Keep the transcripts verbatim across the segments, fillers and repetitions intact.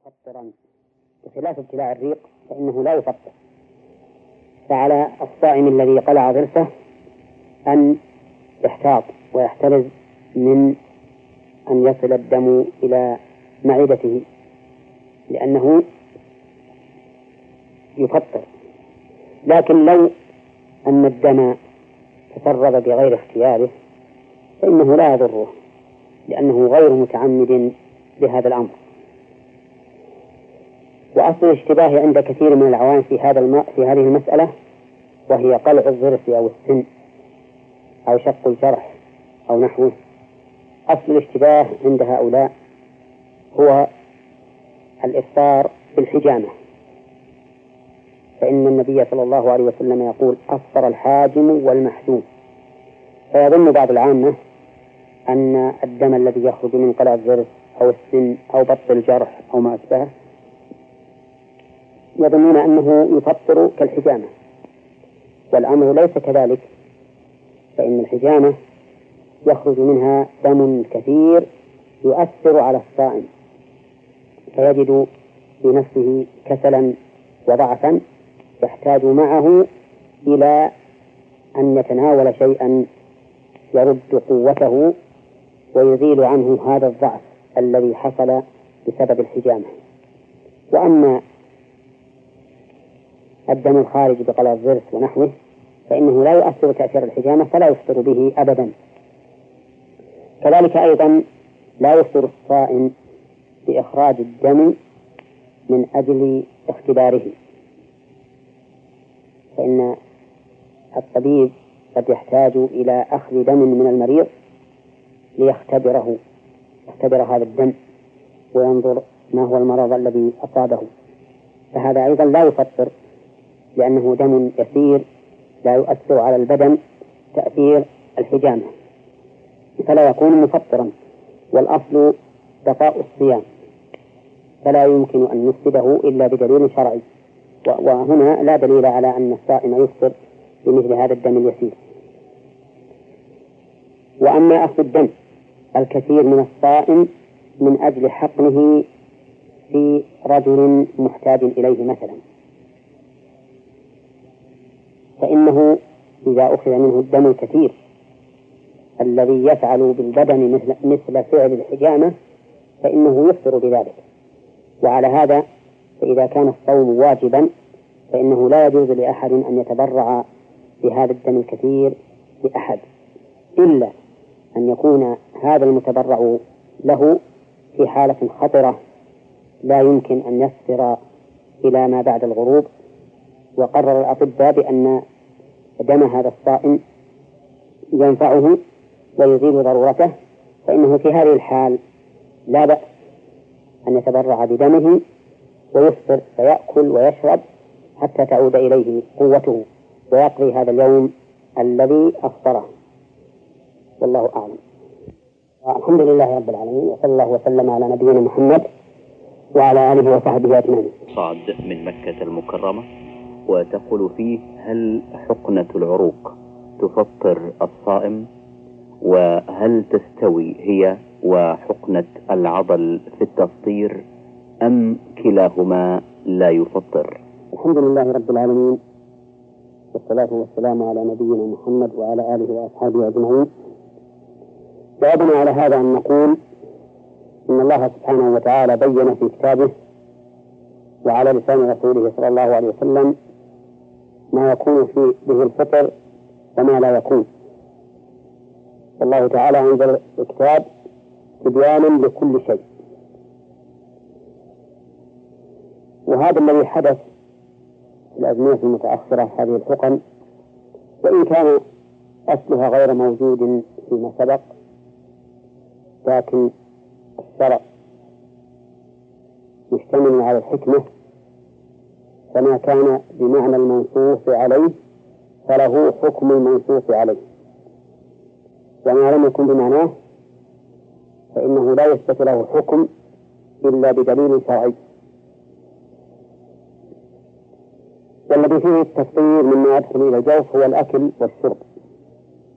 مفطرا، بخلاف ابتلاع الريق فإنه لا يفطر. فعلى الصائم الذي قلع ضرسه أن يحتاط ويحترز من أن يصل الدم إلى معدته، لأنه يفطر. لكن لو أن الدم تسرب بغير اختياره فإنه لا يضره، لأنه غير متعمد بهذا الأمر. وأصل الاشتباه عند كثير من العوام في هذا الم... في هذه المسألة، وهي قلع الضرس أو السن أو شق الجرح أو نحوه. أصل الاشتباه عند هؤلاء هو الإفطار بالحجامة، فإن النبي صلى الله عليه وسلم يقول: أفطر الحاجم والمحجوم. فيظن بعض العامة أن الدم الذي يخرج من قلع الضرس أو السن أو بط الجرح أو ما أشبهه يظنون أنه يفطر كالحجامة، والأمر ليس كذلك. فإن الحجامة يخرج منها دم كثير يؤثر على الصائم، فيجد في نفسه كسلا وضعفا يحتاج معه إلى أن يتناول شيئا يرد قوته ويزيل عنه هذا الضعف الذي حصل بسبب الحجامة. وأما الدم الخارج بقلع الضرس ونحوه فإنه لا يؤثر تأثير الحجامة، فلا يفطر به أبدا. كذلك أيضا لا يفطر الصائم بإخراج الدم من أجل اختباره، فإن الطبيب قد يحتاج إلى أخذ دم من المريض ليختبره يختبر هذا الدم وينظر ما هو المرض الذي أصابه، فهذا أيضا لا يفطر، لأنه دم يسير لا يؤثر على البدن تأثير الحجامة، فلا يكون مفطرا. والأصل بقاء الصيام، فلا يمكن أن نفسده إلا بدليل شرعي، وهنا لا دليل على أن الصائم يفطر بمثل هذا الدم اليسير. وأما أخذ الدم الكثير من الصائم من أجل حقنه في رجل محتاج إليه مثلا، فإنه إذا أخذ منه الدم الكثير الذي يفعل بالبدن مثل, مثل فعل الحجامة فإنه يفطر بذلك. وعلى هذا فإذا كان الصوم واجبا فإنه لا يجوز لأحد أن يتبرع بهذا الدم الكثير لأحد، إلا أن يكون هذا المتبرع له في حالة خطرة لا يمكن أن يسفر إلى ما بعد الغروب. وقرر الأطباء بأن دم هذا الصائم ينفعه ويزيل ضرورته، فإنه في هذه الحال لا بأس أن يتبرع بدمه ويفطر فيأكل ويشرب حتى تعود إليه قوته ويقضي هذا اليوم الذي أفطره. والله أعلم. الحمد لله رب العالمين، وصلى الله وسلم على نبينا محمد وعلى آله وصحبه أجمعين. صعد من مكة المكرمة وتقول فيه: هل حقنة العروق تفطر الصائم؟ وهل تستوي هي وحقنة العضل في التفطير أم كلاهما لا يفطر؟ الحمد لله رب العالمين، والصلاة والسلام على نبينا محمد وعلى آله وأصحابه أجمعين. جوابنا على هذا أن نقول إن الله سبحانه وتعالى بين في كتابه وعلى لسان رسوله صلى الله عليه وسلم ما يكون في به الفطر وما لا يكون. الله تعالى أنزل الكتاب تبيانا لكل شيء، وهذا الذي حدث في الأزمنة المتأخرة هذه الحقن، وإن كان أصلها غير موجود فيما سبق، لكن الشرع مشتمل على الحكمة، فما كان بمعنى المنصوص عليه فله حكم المنصوص عليه، وما لم يكن بمعناه فإنه لا يثبت له حكم إلا بدليل شرعي. والذي فيه التفطير مما يدخل إلى الجوف هو الأكل والشرب،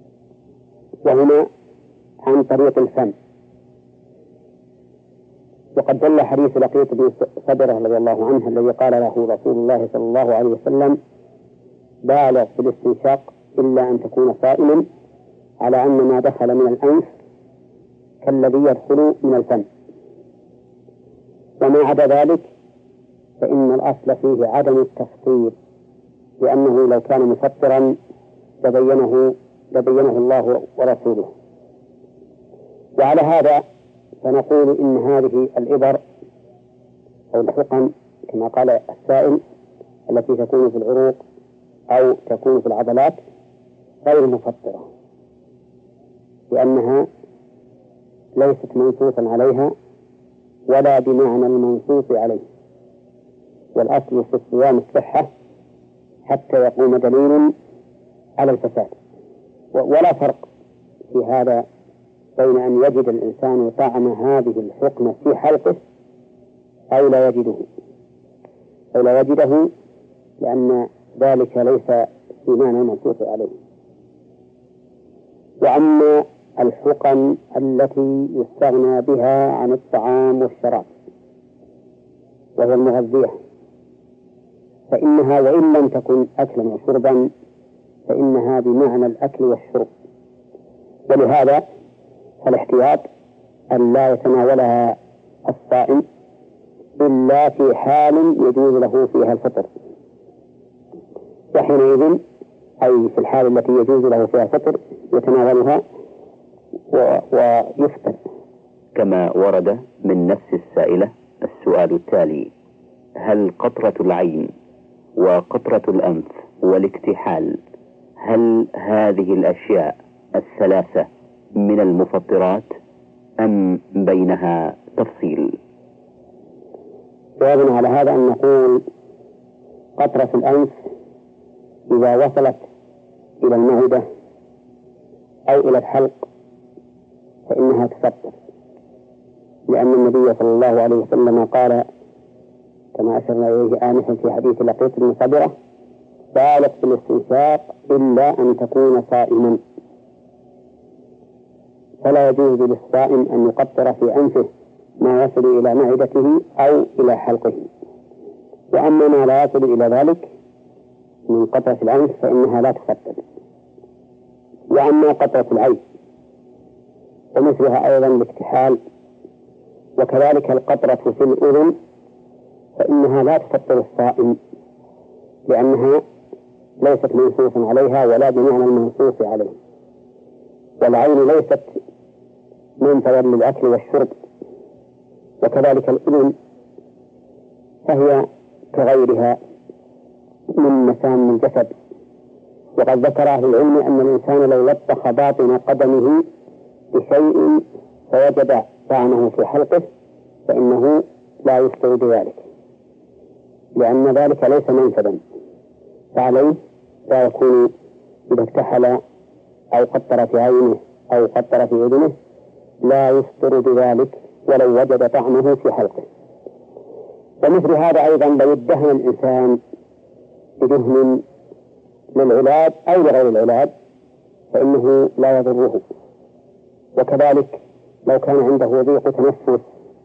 وهما عن طريق الفم، وقد دل حديث لقيط بن صبرة رضي الله عنه الذي قال له رسول الله صلى الله عليه وسلم: بالغ في الاستنشاق إلا أن تكون صائما، على أن ما دخل من الأنف كالذي يدخل من الفم، وما عدا ذلك فإن الأصل فيه عدم التفطير، لأنه لو كان مفطرا لبينه لبينه الله ورسوله. وعلى هذا فنقول إن هذه الإبر أو الحقن كما قال السائل التي تكون في العروق أو تكون في العضلات غير مفطرة، لأنها ليست منصوصا عليها ولا بمعنى المنصوص عليه، والأصل في الصيام الصحة حتى يقوم دليل على الفساد. ولا فرق في هذا بين أن يجد الإنسان طعم هذه الحقنة في حلقه أو لا يجده أو لا يجده لأن ذلك ليس في معنى المنصوص عليه. وأما الحقن التي يستغنى بها عن الطعام والشراب وهي المغذية فإنها وإن لم تكن أكلا وشربا فإنها بمعنى الأكل والشرب، ولهذا فالاحتياط أن لا يتناولها الصائم إلا في حال يجوز له فيها الفطر، وحينئذ أي في الحال التي يجوز له فيها الفطر يتناولها ويفطر. كما ورد من نفس السائلة السؤال التالي: هل قطرة العين وقطرة الأنف والاكتحال هل هذه الأشياء الثلاثة من المفطرات أم بينها تفصيل؟ جوابنا على هذا أن نقول قطرة الأنف إذا وصلت إلى المعدة أو إلى الحلق فإنها تفطر، لأن النبي صلى الله عليه وسلم قال كما أشرنا إليه آنفا في حديث لقيط بن صبرة: بالغ في الاستنشاق إلا أن تكون صائما. فلا يجوز للصائم أن يقطر في أنفه ما يصل إلى معدته أو إلى حلقه. وأما ما لا يصل إلى ذلك من قطرة الأنف فإنها لا تفطر. وأما قطرة العين ومثلها أيضا الاكتحال وكذلك القطرة في الأذن فإنها لا تفطر الصائم، لأنها ليست منصوصا عليها ولا بمعنى المنصوص عليه. والعين ليست منفذا للأكل والشرب، وكذلك الأذن فهي كغيرها من مسام الجسد. وقد ذكر أهل العلم أن الإنسان لو لطخ باطن قدمه بشيء فوجد طعمه في حلقه فإنه لا يفطر بذلك، لأن ذلك ليس منفذا، فعليه لا يكون إذا اكتحل أو قطر في عينه أو قطر في أذنه لا يفطر بذلك ولو وجد طعمه في حلقه. ومثل هذا أيضا لو ادهن الإنسان بدهن للعلاج أو لغير العلاج فإنه لا يضره. وكذلك لو كان عنده ضيق تنفس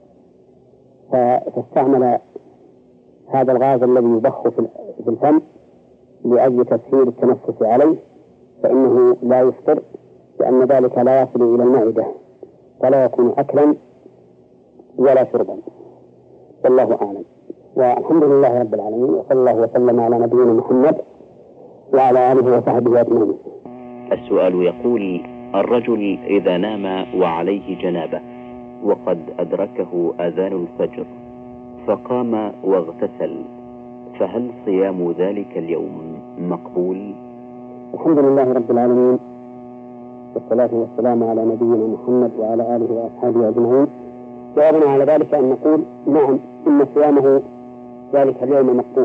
فاستعمل هذا الغاز الذي يضخ في الفم لأجل تسهيل التنفس عليه فإنه لا يفطر، لأن ذلك لا يصل إلى المعدة ولا يكون أكلا ولا شربا. والله أعلم، والحمد لله رب العالمين، وصلى الله وسلم على نبينا محمد وعلى آله وصحبه أجمعين. السؤال يقول: الرجل إذا نام وعليه جنابة وقد أدركه أذان الفجر فقام واغتسل، فهل صيام ذلك اليوم مقبول؟ الحمد لله رب العالمين، والصلاة والسلام على نبينا محمد وعلى آله وأصحابه أجمعين. جوابنا على ذلك أن نقول نعم، إن صيامه ذلك اليوم مقبول،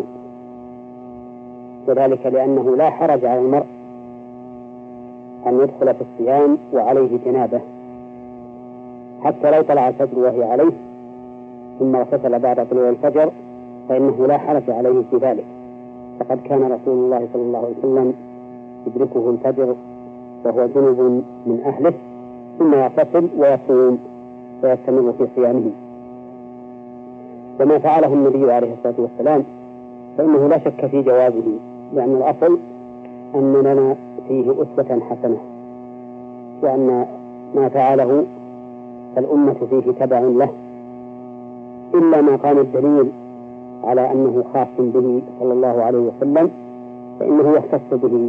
وذلك لأنه لا حرج على المرء أن يدخل في الصيام وعليه جنابة، حتى لو طلع الفجر وهي عليه ثم اغتسل بعد طلوع الفجر فإنه لا حرج عليه في ذلك، فقد كان رسول الله صلى الله عليه وسلم يدركه الفجر وهو جنب من أهله ثم يغتسل ويصوم ويستمر في صيامه. وما فعله النبي عليه الصلاة والسلام فإنه لا شك في جوازه، لأن الأصل أن لنا فيه أسوة حسنة، وأن ما فعله فالأمة فيه تبع له، إلا ما قام الدليل على أنه خاص به صلى الله عليه وسلم فإنه يختص به،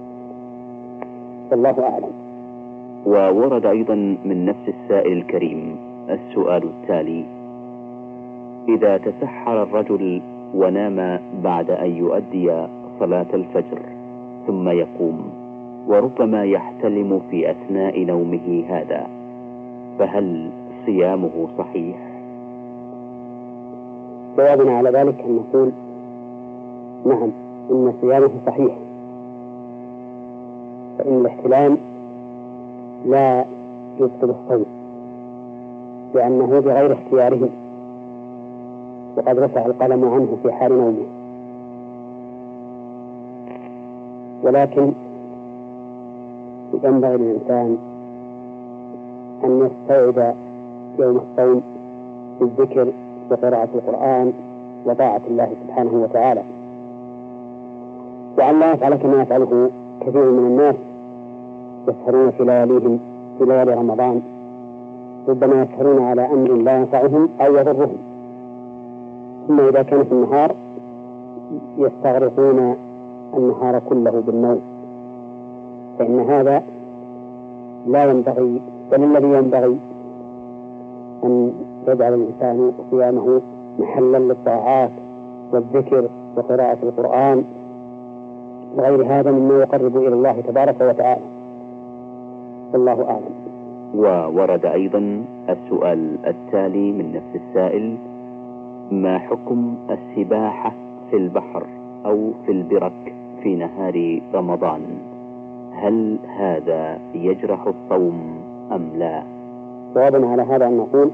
والله أعلم. وورد أيضا من نفس السائل الكريم السؤال التالي: إذا تسحر الرجل ونام بعد أن يؤدي صلاة الفجر ثم يقوم وربما يحتلم في أثناء نومه هذا، فهل صيامه صحيح؟ جوابنا على ذلك أن نقول نعم، إن صيامه صحيح، فإن الاحتلام لا يبطل الصوم لأنه بغير اختياره، وقد رفع القلم عنه في حال نومه، ولكن ينبغي للإنسان أن يستوعب يوم الصوم بالذكر وقراءة القرآن وطاعة الله سبحانه وتعالى، وأن لا يفعل كما يفعله كثير من الناس يسهرون في لياليهم في ليالي رمضان، ربما يسهرون على أمر لا ينفعهم أو يضرهم، ثم إذا كان في النهار يستغرقون النهار كله بالنوم، فإن هذا لا ينبغي، بل الذي ينبغي أن يجعل الإنسان صيامه محلا للطاعات والذكر وقراءة القرآن وغير هذا مما يقرب إلى الله تبارك وتعالى، والله أعلم. وورد أيضا السؤال التالي من نفس السائل: ما حكم السباحة في البحر أو في البرك في نهار رمضان؟ هل هذا يجرح الصوم أم لا؟ جوابنا على هذا أن نقول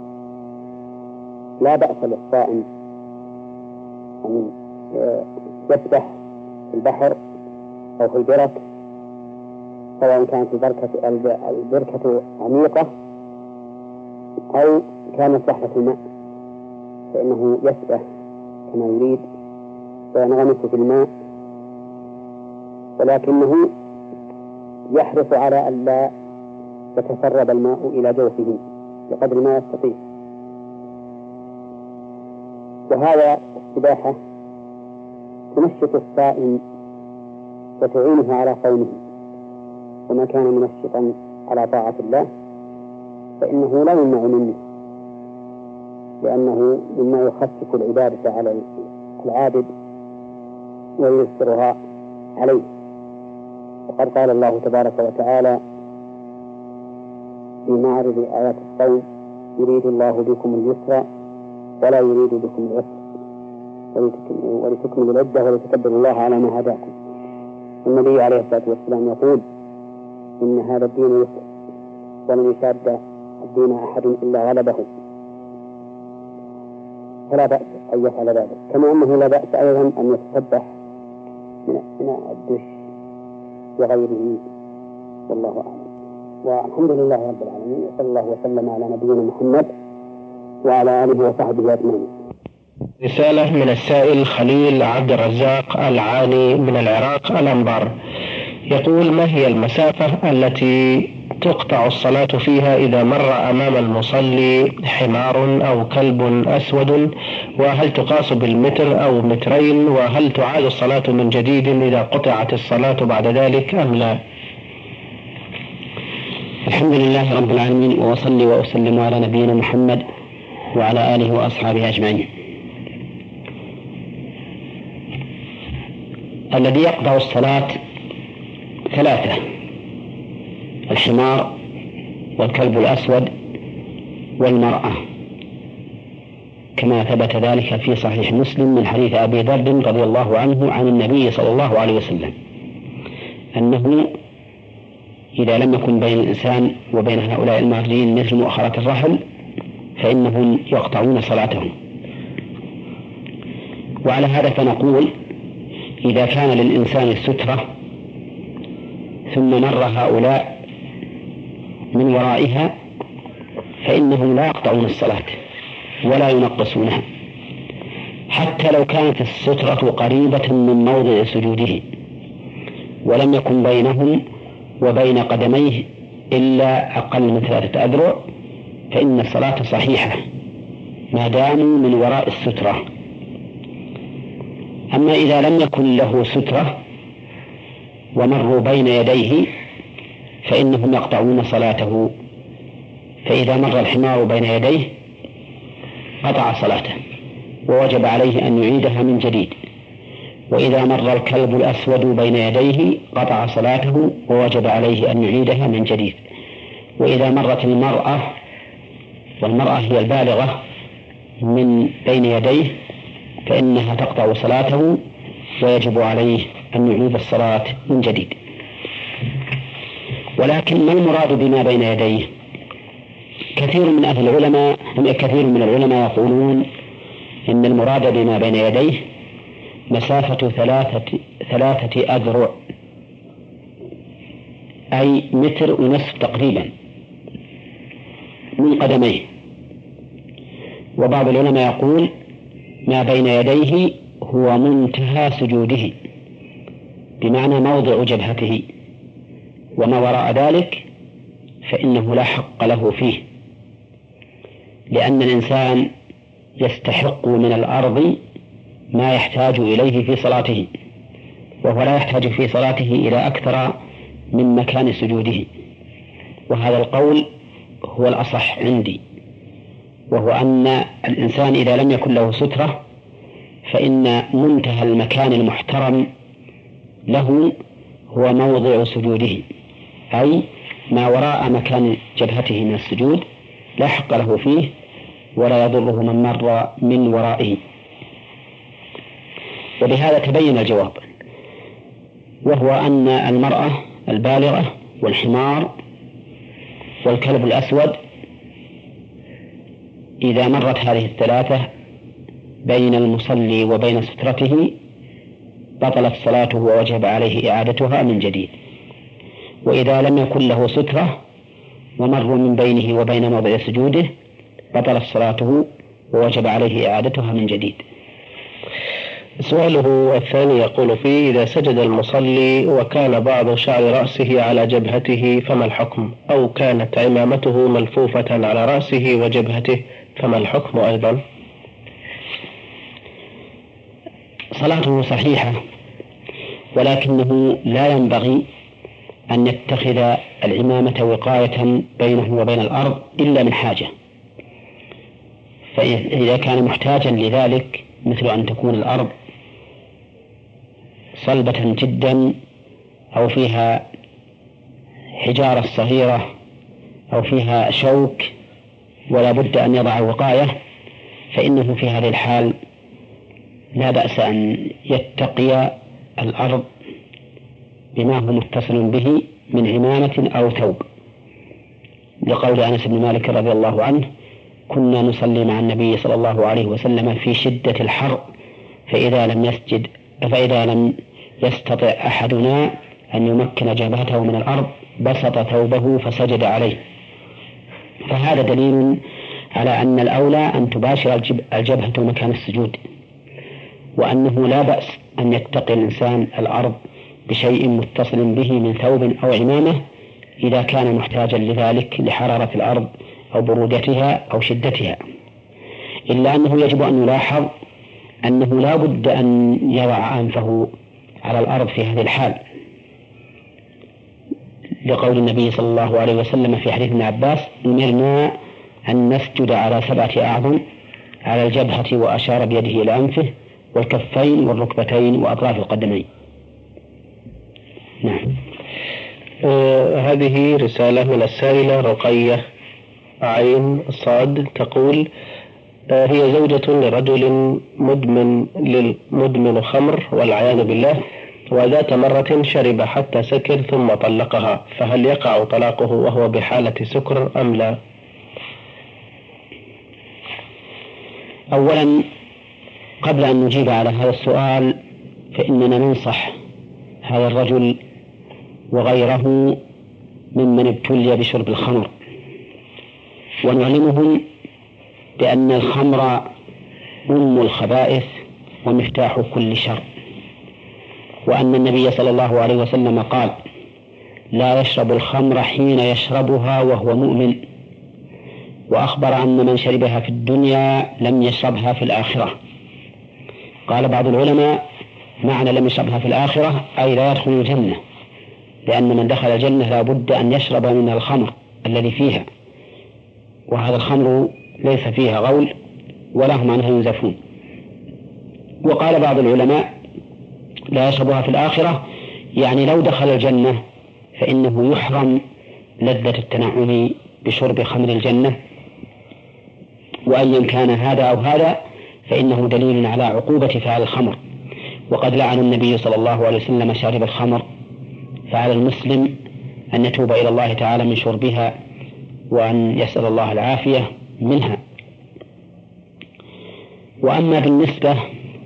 لا بأس للصائم أن يسبح في البحر أو في البرك، سواء كانت البركة البركة عميقة أو كانت سحبة الماء، فإنه يسبح كما يريد وينغمس في الماء، ولكنه يحرص على أن لا يتسرب الماء إلى جوفه بقدر ما يستطيع. وهذا السباحة تنشط الصائم وتعينه على صومه، وما كان منشطا على طاعة الله فإنه لا يمنع منه، لأنه مما يخفف العبادة على العابد وييسرها عليه. وقد قال الله تبارك وتعالى في معرض آيات الصوم: يريد الله بكم اليسر ولا يريد بكم العسر ولتكملوا العدة ولتكبروا الله على ما هداكم. النبي عليه الصلاة والسلام يقول: إن هذا الدين يسر ولن يشاد الدين أحد إلا غلبه، فلا بأس أن يفعل ذلك، كما أنه لا بأس أيضا أن يتسبح من الدش وغيره، والله أعلم. والحمد لله رب العالمين، وصلى الله وسلم على نبينا محمد وعلى آله وصحبه أجمعين. رسالة من السائل خليل عبد الرزاق العالي من العراق الأنبار، يقول: ما هي المسافة التي تقطع الصلاة فيها إذا مر أمام المصلي حمار أو كلب أسود؟ وهل تقاس بالمتر أو مترين؟ وهل تعاد الصلاة من جديد إذا قطعت الصلاة بعد ذلك أم لا؟ الحمد لله رب العالمين، وأصلي وأسلم على نبينا محمد وعلى آله وأصحابه أجمعين. الذي يقطع الصلاة ثلاثة: الحمار والكلب الأسود والمرأة، كما ثبت ذلك في صحيح مسلم من حديث أبي ذر رضي الله عنه عن النبي صلى الله عليه وسلم أنه إذا لم يكن بين الإنسان وبين هؤلاء المارجين مثل مؤخرة الرحل فإنهم يقطعون صلاتهم. وعلى هذا فنقول: إذا كان للإنسان سترة ثم مر هؤلاء من ورائها فإنهم لا يقطعون الصلاة ولا ينقصونها، حتى لو كانت السترة قريبة من موضع سجوده ولم يكن بينهم وبين قدميه إلا أقل من ثلاثة أذرع، فإن الصلاة صحيحة ما داموا من وراء السترة. أما إذا لم يكن له سترة ومروا بين يديه فإنهم يقطعون صلاته، فإذا مر الحمار بين يديه قطع صلاته ووجب عليه أن يعيدها من جديد، وإذا مر الكلب الأسود بين يديه قطع صلاته ووجب عليه أن يعيدها من جديد، وإذا مرت المرأة والمرأة هي البالغة من بين يديه فإنها تقطع صلاته ويجب عليه أن يعيد الصلاة من جديد. ولكن ما المراد بما بين يديه؟ كثير من أهل العلماء كثير من العلماء يقولون إن المراد بما بين يديه مسافة ثلاثة ثلاثة أذرع، أي متر ونصف تقريبا من قدميه. وبعض العلماء يقول ما بين يديه هو منتهى سجوده، بمعنى موضع جبهته، وما وراء ذلك فإنه لا حق له فيه، لأن الإنسان يستحق من الأرض ما يحتاج إليه في صلاته، وهو لا يحتاج في صلاته إلى أكثر من مكان سجوده، وهذا القول هو الأصح عندي، وهو أن الإنسان إذا لم يكن له سترة فإن منتهى المكان المحترم له هو موضع سجوده، أي ما وراء مكان جبهته من السجود لا حق له فيه ولا يضره من مر من ورائه. وبهذا تبين الجواب، وهو أن المرأة البالغة والحمار والكلب الأسود إذا مرت هذه الثلاثة بين المصلي وبين سترته بطلت صلاته ووجب عليه إعادتها من جديد. وإذا لم يكن له سترة ومروا من بينه وبين موضع سجوده بطلت صلاته ووجب عليه إعادتها من جديد. سؤاله الثاني يقول فيه: إذا سجد المصلي وكان بعض شعر رأسه على جبهته فما الحكم؟ أو كانت عمامته ملفوفة على رأسه وجبهته فما الحكم أيضا؟ صلاته صحيحة، ولكنه لا ينبغي أن يتخذ العمامة وقاية بينه وبين الأرض إلا من حاجة، فإذا كان محتاجا لذلك مثل أن تكون الأرض صلبة جدا أو فيها حجارة صغيرة أو فيها شوك ولا بد أن يضع وقاية، فإنه في هذه الحال لا بأس أن يتقي الأرض بما هو متصل به من عمامة أو ثوب، لقول أنس بن مالك رضي الله عنه: كنا نصلي مع النبي صلى الله عليه وسلم في شدة الحر، فإذا لم يسجد فإذا لم يستطع أحدنا أن يمكن جبهته من الأرض بسط ثوبه فسجد عليه. فهذا دليل على أن الأولى أن تباشر الجبهة مكان السجود، وأنه لا بأس أن يتقي الإنسان الأرض بشيء متصل به من ثوب أو عمامة إذا كان محتاجا لذلك لحرارة الأرض أو برودتها أو شدتها، إلا أنه يجب أن يلاحظ أنه لا بد أن يضع أنفه على الأرض في هذه الحال، لقول النبي صلى الله عليه وسلم في حديث ابن عباس: أمرنا أن نسجد على سبعة أعظم على الجبهة، وأشار بيده إلى أنفه والكفين والركبتين وأطراف القدمين. نعم. آه هذه رسالة من السائلة رقية عين صاد، تقول: آه هي زوجة لرجل مدمن للمدمن خمر والعياذ بالله، وذات مرة شرب حتى سكر ثم طلقها، فهل يقع طلاقه وهو بحالة سكر أم لا؟ أولا قبل أن نجيب على هذا السؤال فإننا ننصح هذا الرجل وغيره ممن ابتلي بشرب الخمر، ونعلمهم بأن الخمر أم الخبائث ومفتاح كل شر، وأن النبي صلى الله عليه وسلم قال: لا يشرب الخمر حين يشربها وهو مؤمن، وأخبر أن من شربها في الدنيا لم يشربها في الآخرة. قال بعض العلماء: معنى لم يشربها في الآخرة أي لا يدخل الجنة، لأن من دخل الجنة لا بد أن يشرب من الخمر الذي فيها، وهذا الخمر ليس فيها غول ولا هم عنها ينزفون. وقال بعض العلماء: لا يشربها في الآخرة يعني لو دخل الجنة فإنه يحرم لذة التنعم بشرب خمر الجنة، وأيا كان هذا أو هذا فإنه دليل على عقوبة فعل الخمر. وقد لعن النبي صلى الله عليه وسلم شارب الخمر، فعلى المسلم أن يتوب إلى الله تعالى من شربها وأن يسأل الله العافية منها. وأما بالنسبة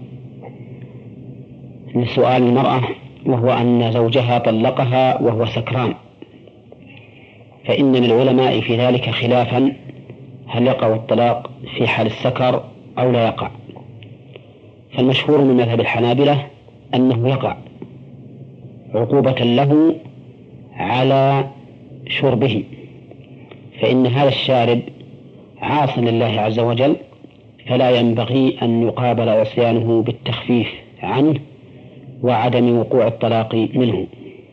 لسؤال المرأة وهو أن زوجها طلقها وهو سكران، فإن للعلماء في ذلك خلافا، هل يقع الطلاق في حال السكر أو لا يقع؟ فالمشهور من مذهب الحنابلة أنه يقع عقوبة له على شربه، فإن هذا الشارب عاص لله عز وجل، فلا ينبغي أن يقابل عصيانه بالتخفيف عنه وعدم وقوع الطلاق منه.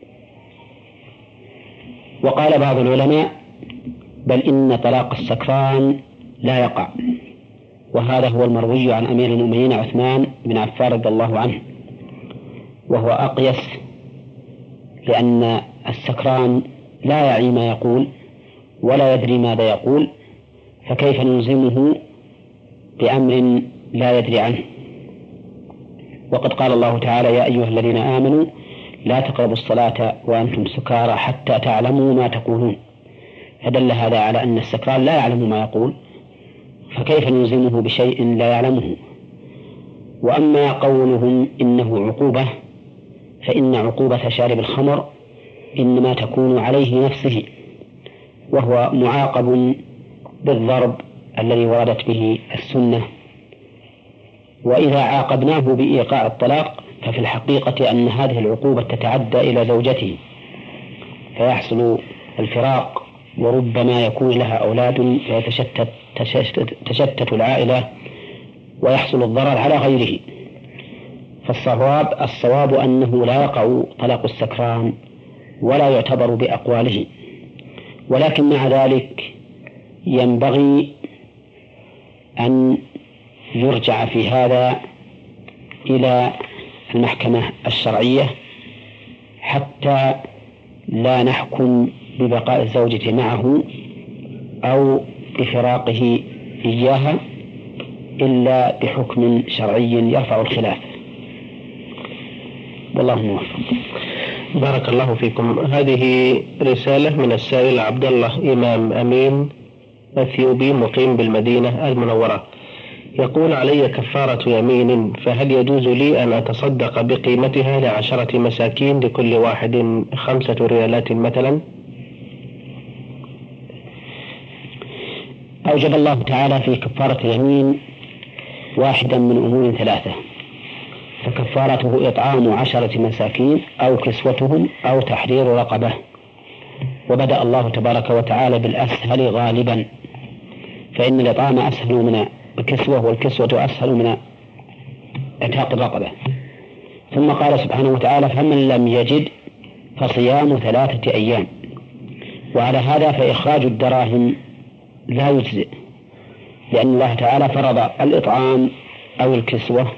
وقال بعض العلماء: بل إن طلاق السكران لا يقع، وهذا هو المروي عن أمير المؤمنين عثمان بن عفان رضي الله عنه، وهو أقيس، لأن السكران لا يعي ما يقول ولا يدري ماذا يقول، فكيف نلزمه بأمر لا يدري عنه؟ وقد قال الله تعالى: يا أيها الذين آمنوا لا تقربوا الصلاة وأنتم سكارى حتى تعلموا ما تقولون، فدل هذا على أن السكران لا يعلم ما يقول، فكيف نلزمه بشيء لا يعلمه؟ وأما قولهم إنه عقوبة، فإن عقوبة شارب الخمر إنما تكون عليه نفسه، وهو معاقب بالضرب الذي وردت به السنة. وإذا عاقبناه بإيقاع الطلاق ففي الحقيقة أن هذه العقوبة تتعدى إلى زوجته، فيحصل الفراق، وربما يكون لها أولاد فيتشتت تشتت, تشتت العائلة ويحصل الضرر على غيره. فالصواب الصواب أنه لا يقع طلاق السكران ولا يعتبر بأقواله، ولكن مع ذلك ينبغي أن يرجع في هذا إلى المحكمة الشرعية حتى لا نحكم ببقاء الزوجة معه أو بفراقه إياها إلا بحكم شرعي يرفع الخلاف، والله موفق. بارك الله فيكم. هذه رسالة من السائل عبد الله إمام أمين أثيوبي مقيم بالمدينة المنورة، يقول: علي كفارة يمين، فهل يجوز لي أن أتصدق بقيمتها لعشرة مساكين لكل واحد خمسة ريالات مثلا؟ أوجب الله تعالى في كفارة اليمين واحدا من أمور ثلاثة، فكفارته إطعام عشرة مساكين أو كسوتهم أو تحرير رقبة، وبدأ الله تبارك وتعالى بالأسهل غالبا، فإن الإطعام أسهل من الكسوة والكسوة أسهل من إعتاق الرقبة. ثم قال سبحانه وتعالى: فمن لم يجد فصيام ثلاثة أيام. وعلى هذا فإخراج الدراهم لا يجزئ، لأن الله تعالى فرض الإطعام أو الكسوة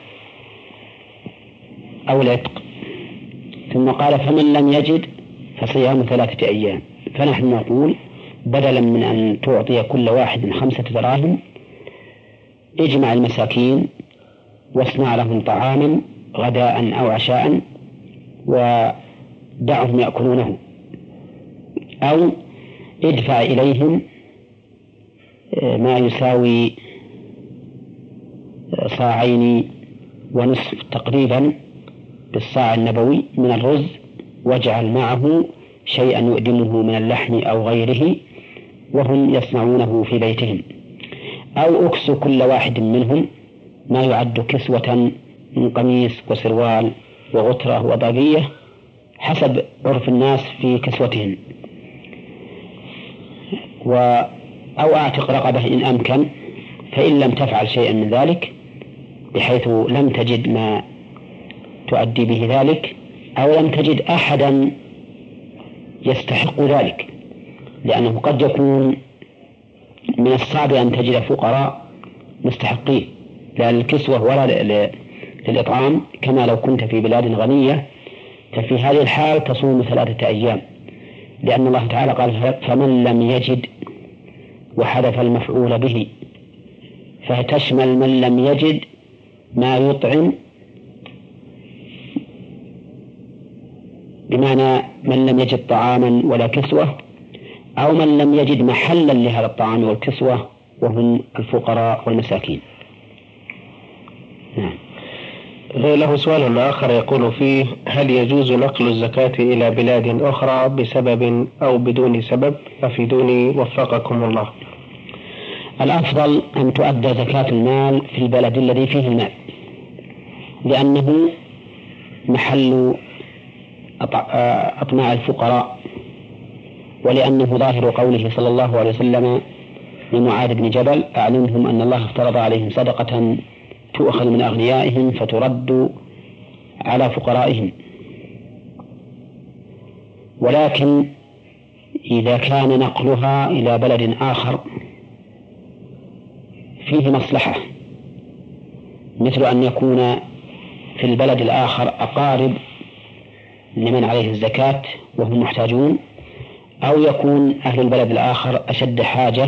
أو العتق، ثم قال: فمن لم يجد فصيام ثلاثة أيام. فنحن نقول بدلا من أن تعطي كل واحد خمسة دراهم اجمع المساكين واصنع لهم طعاما غداء أو عشاء ودعهم يأكلونه، أو ادفع إليهم ما يساوي صاعين ونصف تقريبا بالصاع النبوي من الرز، واجعل معه شيئا يؤدمه من اللحم أو غيره وهم يصنعونه في بيتهم، أو أكس كل واحد منهم ما يعد كسوة من قميص وسروال وغترة وضاقية حسب عرف الناس في كسوتهم، و أو أعتق رقبة إن أمكن، فإن لم تفعل شيئا من ذلك بحيث لم تجد ما تؤدي به ذلك أو لم تجد أحدا يستحق ذلك، لأنه قد يكون من الصعب أن تجد فقراء مستحقين لا للكسوة ولا للإطعام كما لو كنت في بلاد غنية، ففي هذه الحال تصوم ثلاثة أيام، لأن الله تعالى قال فمن لم يجد وحذف المفعول به، فتشمل من لم يجد ما يطعم، بمعنى من لم يجد طعاما ولا كسوة، أو من لم يجد محلا لهذا الطعام والكسوة وهم الفقراء والمساكين. نعم. له سؤال آخر يقول فيه: هل يجوز نقل الزكاة إلى بلاد أخرى بسبب أو بدون سبب؟ أفيدوني وفقكم الله. الأفضل أن تؤدى زكاة المال في البلد الذي فيه المال، لأنه محل أطماع الفقراء، ولأنه ظاهر قوله صلى الله عليه وسلم لمعاذ بن جبل: أعلمهم أن الله افترض عليهم صدقة تؤخذ من أغنيائهم فترد على فقرائهم. ولكن إذا كان نقلها إلى بلد آخر فيه مصلحة، مثل أن يكون في البلد الآخر أقارب لمن عليه الزكاة وهم محتاجون، أو يكون أهل البلد الآخر أشد حاجة،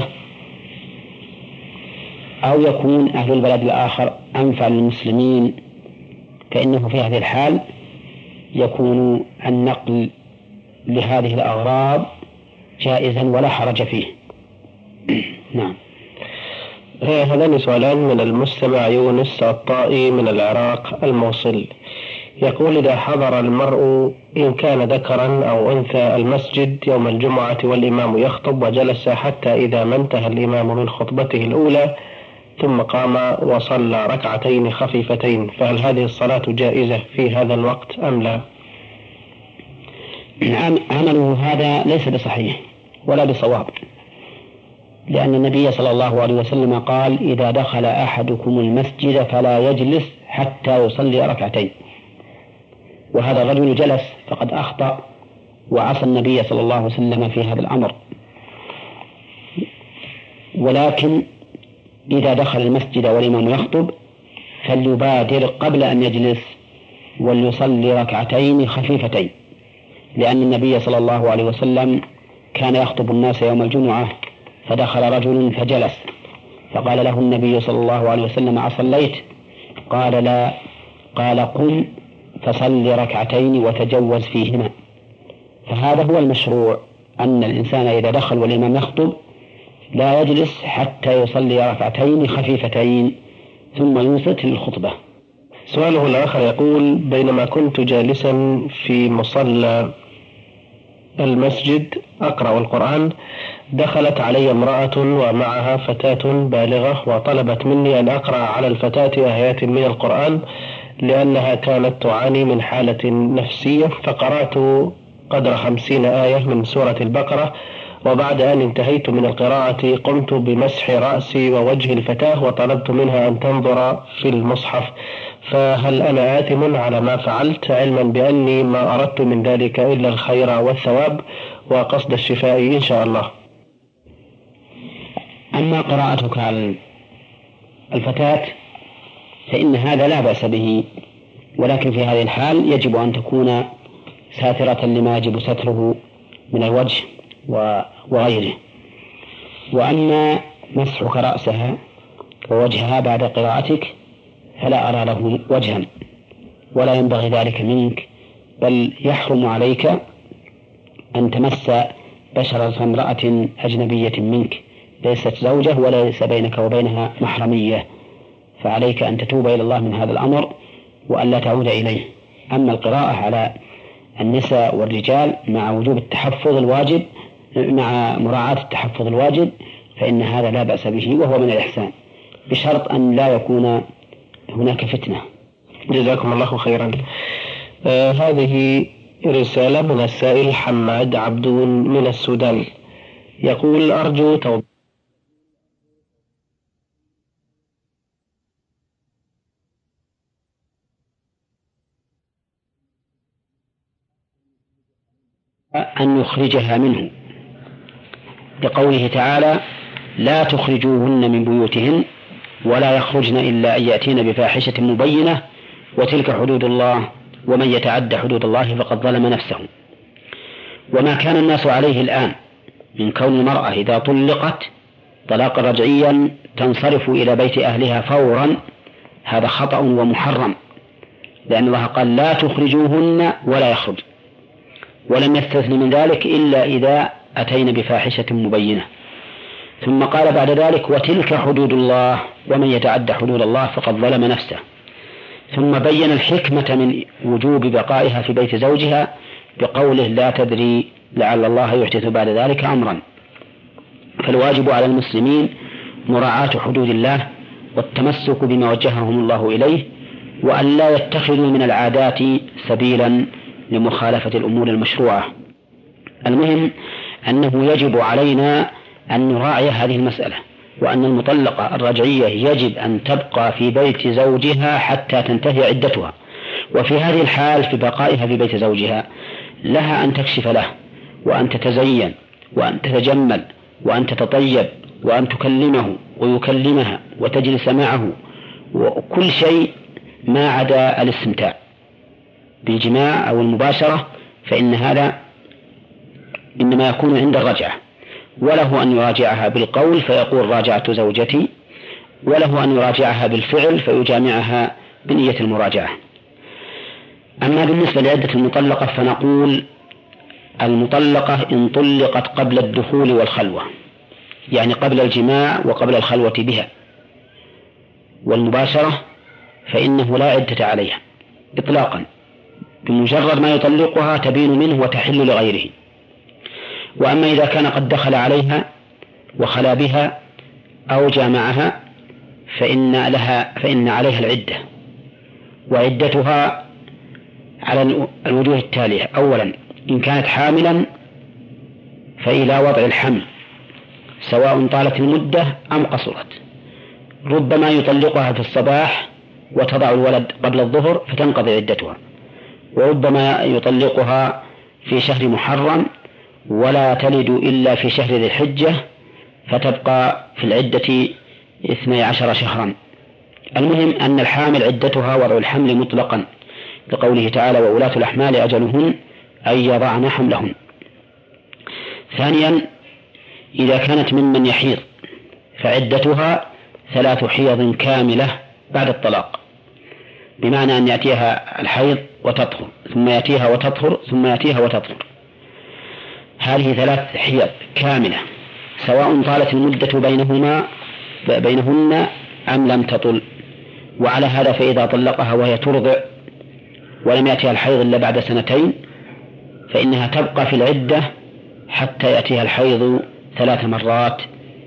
أو يكون أهل البلد الآخر أنفع للمسلمين، فإنه في هذه الحال يكون النقل لهذه الأغراض جائزا ولا حرج فيه. نعم. هذان سؤالان من المستمع يونس الطائي من العراق الموصل، يقول: إذا حضر المرء إن كان ذكرا أو أنثى المسجد يوم الجمعة والإمام يخطب وجلس حتى إذا ما انتهى الإمام من خطبته الأولى ثم قام وصلى ركعتين خفيفتين، فهل هذه الصلاة جائزة في هذا الوقت أم لا؟ عمله هذا ليس بصحيح ولا بصواب، لأن النبي صلى الله عليه وسلم قال: إذا دخل أحدكم المسجد فلا يجلس حتى يصلي ركعتين، وهذا الرجل جلس فقد أخطأ وعصى النبي صلى الله عليه وسلم في هذا الأمر. ولكن إذا دخل المسجد والإمام يخطب فليبادر قبل أن يجلس وليصلي ركعتين خفيفتين، لأن النبي صلى الله عليه وسلم كان يخطب الناس يوم الجمعة فدخل رجل فجلس، فقال له النبي صلى الله عليه وسلم: أصليت؟ قال: لا. قال: قم فصل ركعتين وتجوز فيهما. فهذا هو المشروع، أن الإنسان إذا دخل والإمام يخطب لا يجلس حتى يصلي ركعتين خفيفتين ثم ينصت للخطبة. سؤاله الآخر يقول: بينما كنت جالسا في مصلى المسجد أقرأ القرآن دخلت علي امرأة ومعها فتاة بالغة وطلبت مني أن أقرأ على الفتاة آيات من القرآن لأنها كانت تعاني من حالة نفسية، فقرأت قدر خمسين آية من سورة البقرة، وبعد أن انتهيت من القراءة قمت بمسح رأسي ووجه الفتاة وطلبت منها أن تنظر في المصحف، فهل أنا آثم على ما فعلت، علما بأني ما أردت من ذلك إلا الخير والثواب وقصد الشفاء إن شاء الله؟ أما قراءتك على الفتاة فإن هذا لا بأس به، ولكن في هذه الحال يجب أن تكون ساترة لما يجب ستره من الوجه وغيره. وأما مسحك رأسها ووجهها بعد قراءتك فلا أرى له وجها ولا ينبغي ذلك منك، بل يحرم عليك أن تمس بشرة امرأة أجنبية منك ليست زوجة وليس بينك وبينها محرمية، فعليك أن تتوب إلى الله من هذا الأمر وأن لا تعود إليه. أما القراءة على النساء والرجال مع وجوب التحفظ الواجب مع مراعاة التحفظ الواجب فإن هذا لا بأس به وهو من الإحسان، بشرط أن لا يكون هناك فتنة. جزاكم الله خيرا. آه هذه رسالة من السائل حماد عبدون من السودان، يقول: أرجو توضيح أن يخرجها منه بقوله تعالى: لا تخرجوهن من بيوتهن ولا يخرجن إلا أن يأتين بفاحشة مبينة وتلك حدود الله ومن يتعد حدود الله فقد ظلم نفسه. وما كان الناس عليه الآن من كون المرأة إذا طلقت طلاقا رجعيا تنصرف إلى بيت أهلها فورا، هذا خطأ ومحرم، لأن الله قال: لا تخرجوهن ولا يخرج، ولم يستثن من ذلك إلا إذا أتين بفاحشة مبينة. ثم قال بعد ذلك: وتلك حدود الله ومن يتعد حدود الله فقد ظلم نفسه. ثم بين الحكمة من وجوب بقائها في بيت زوجها بقوله: لا تدري لعل الله يحدث بعد ذلك أمرا. فالواجب على المسلمين مراعاة حدود الله والتمسك بما وجههم الله إليه، وأن لا يتخذوا من العادات سبيلا لمخالفة الأمور المشروعة. المهم أنه يجب علينا أن نراعي هذه المسألة، وأن المطلقة الرجعية يجب أن تبقى في بيت زوجها حتى تنتهي عدتها. وفي هذه الحال في بقائها في بيت زوجها لها أن تكشف له، وأن تتزين، وأن تتجمل، وأن تتطيب، وأن تكلمه ويكلمها وتجلس معه، وكل شيء ما عدا الاستمتاع بالجماع أو المباشرة، فإن هذا إنما يكون عند الرجعة. وله أن يراجعها بالقول فيقول: راجعت زوجتي، وله أن يراجعها بالفعل فيجامعها بنية المراجعة. أما بالنسبة لعدة المطلقة فنقول: المطلقة إن طلقت قبل الدخول والخلوة، يعني قبل الجماع وقبل الخلوة بها والمباشرة، فإنه لا عدة عليها إطلاقا، بمجرد ما يطلقها تبين منه وتحل لغيره. وأما إذا كان قد دخل عليها وخلا بها أو جامعها فإن لها فإن عليها العدة، وعدتها على الوجوه التالية: أولا، إن كانت حاملا فإلى وضع الحمل سواء طالت المدة أم قصرت. ربما يطلقها في الصباح وتضع الولد قبل الظهر فتنقضي عدتها، وربما يطلقها في شهر محرم ولا تلد إلا في شهر ذي الحجة فتبقى في العدة اثني عشر شهرا. المهم أن الحامل عدتها وضع الحمل مطلقا، لقوله تعالى: وأولاة الأحمال أجلهن أن يضعن حملهن. ثانيا، إذا كانت ممن يحيض فعدتها ثلاث حيض كاملة بعد الطلاق، بمعنى أن يأتيها الحيض وتطهر، ثم يأتيها وتطهر، ثم يأتيها وتطهر. هذه ثلاث حيض كاملة سواء طالت المدة بينهما بينهن أم لم تطل. وعلى هذا فإذا طلقها وهي ترضع ولم يأتيها الحيض إلا بعد سنتين فإنها تبقى في العدة حتى يأتيها الحيض ثلاث مرات،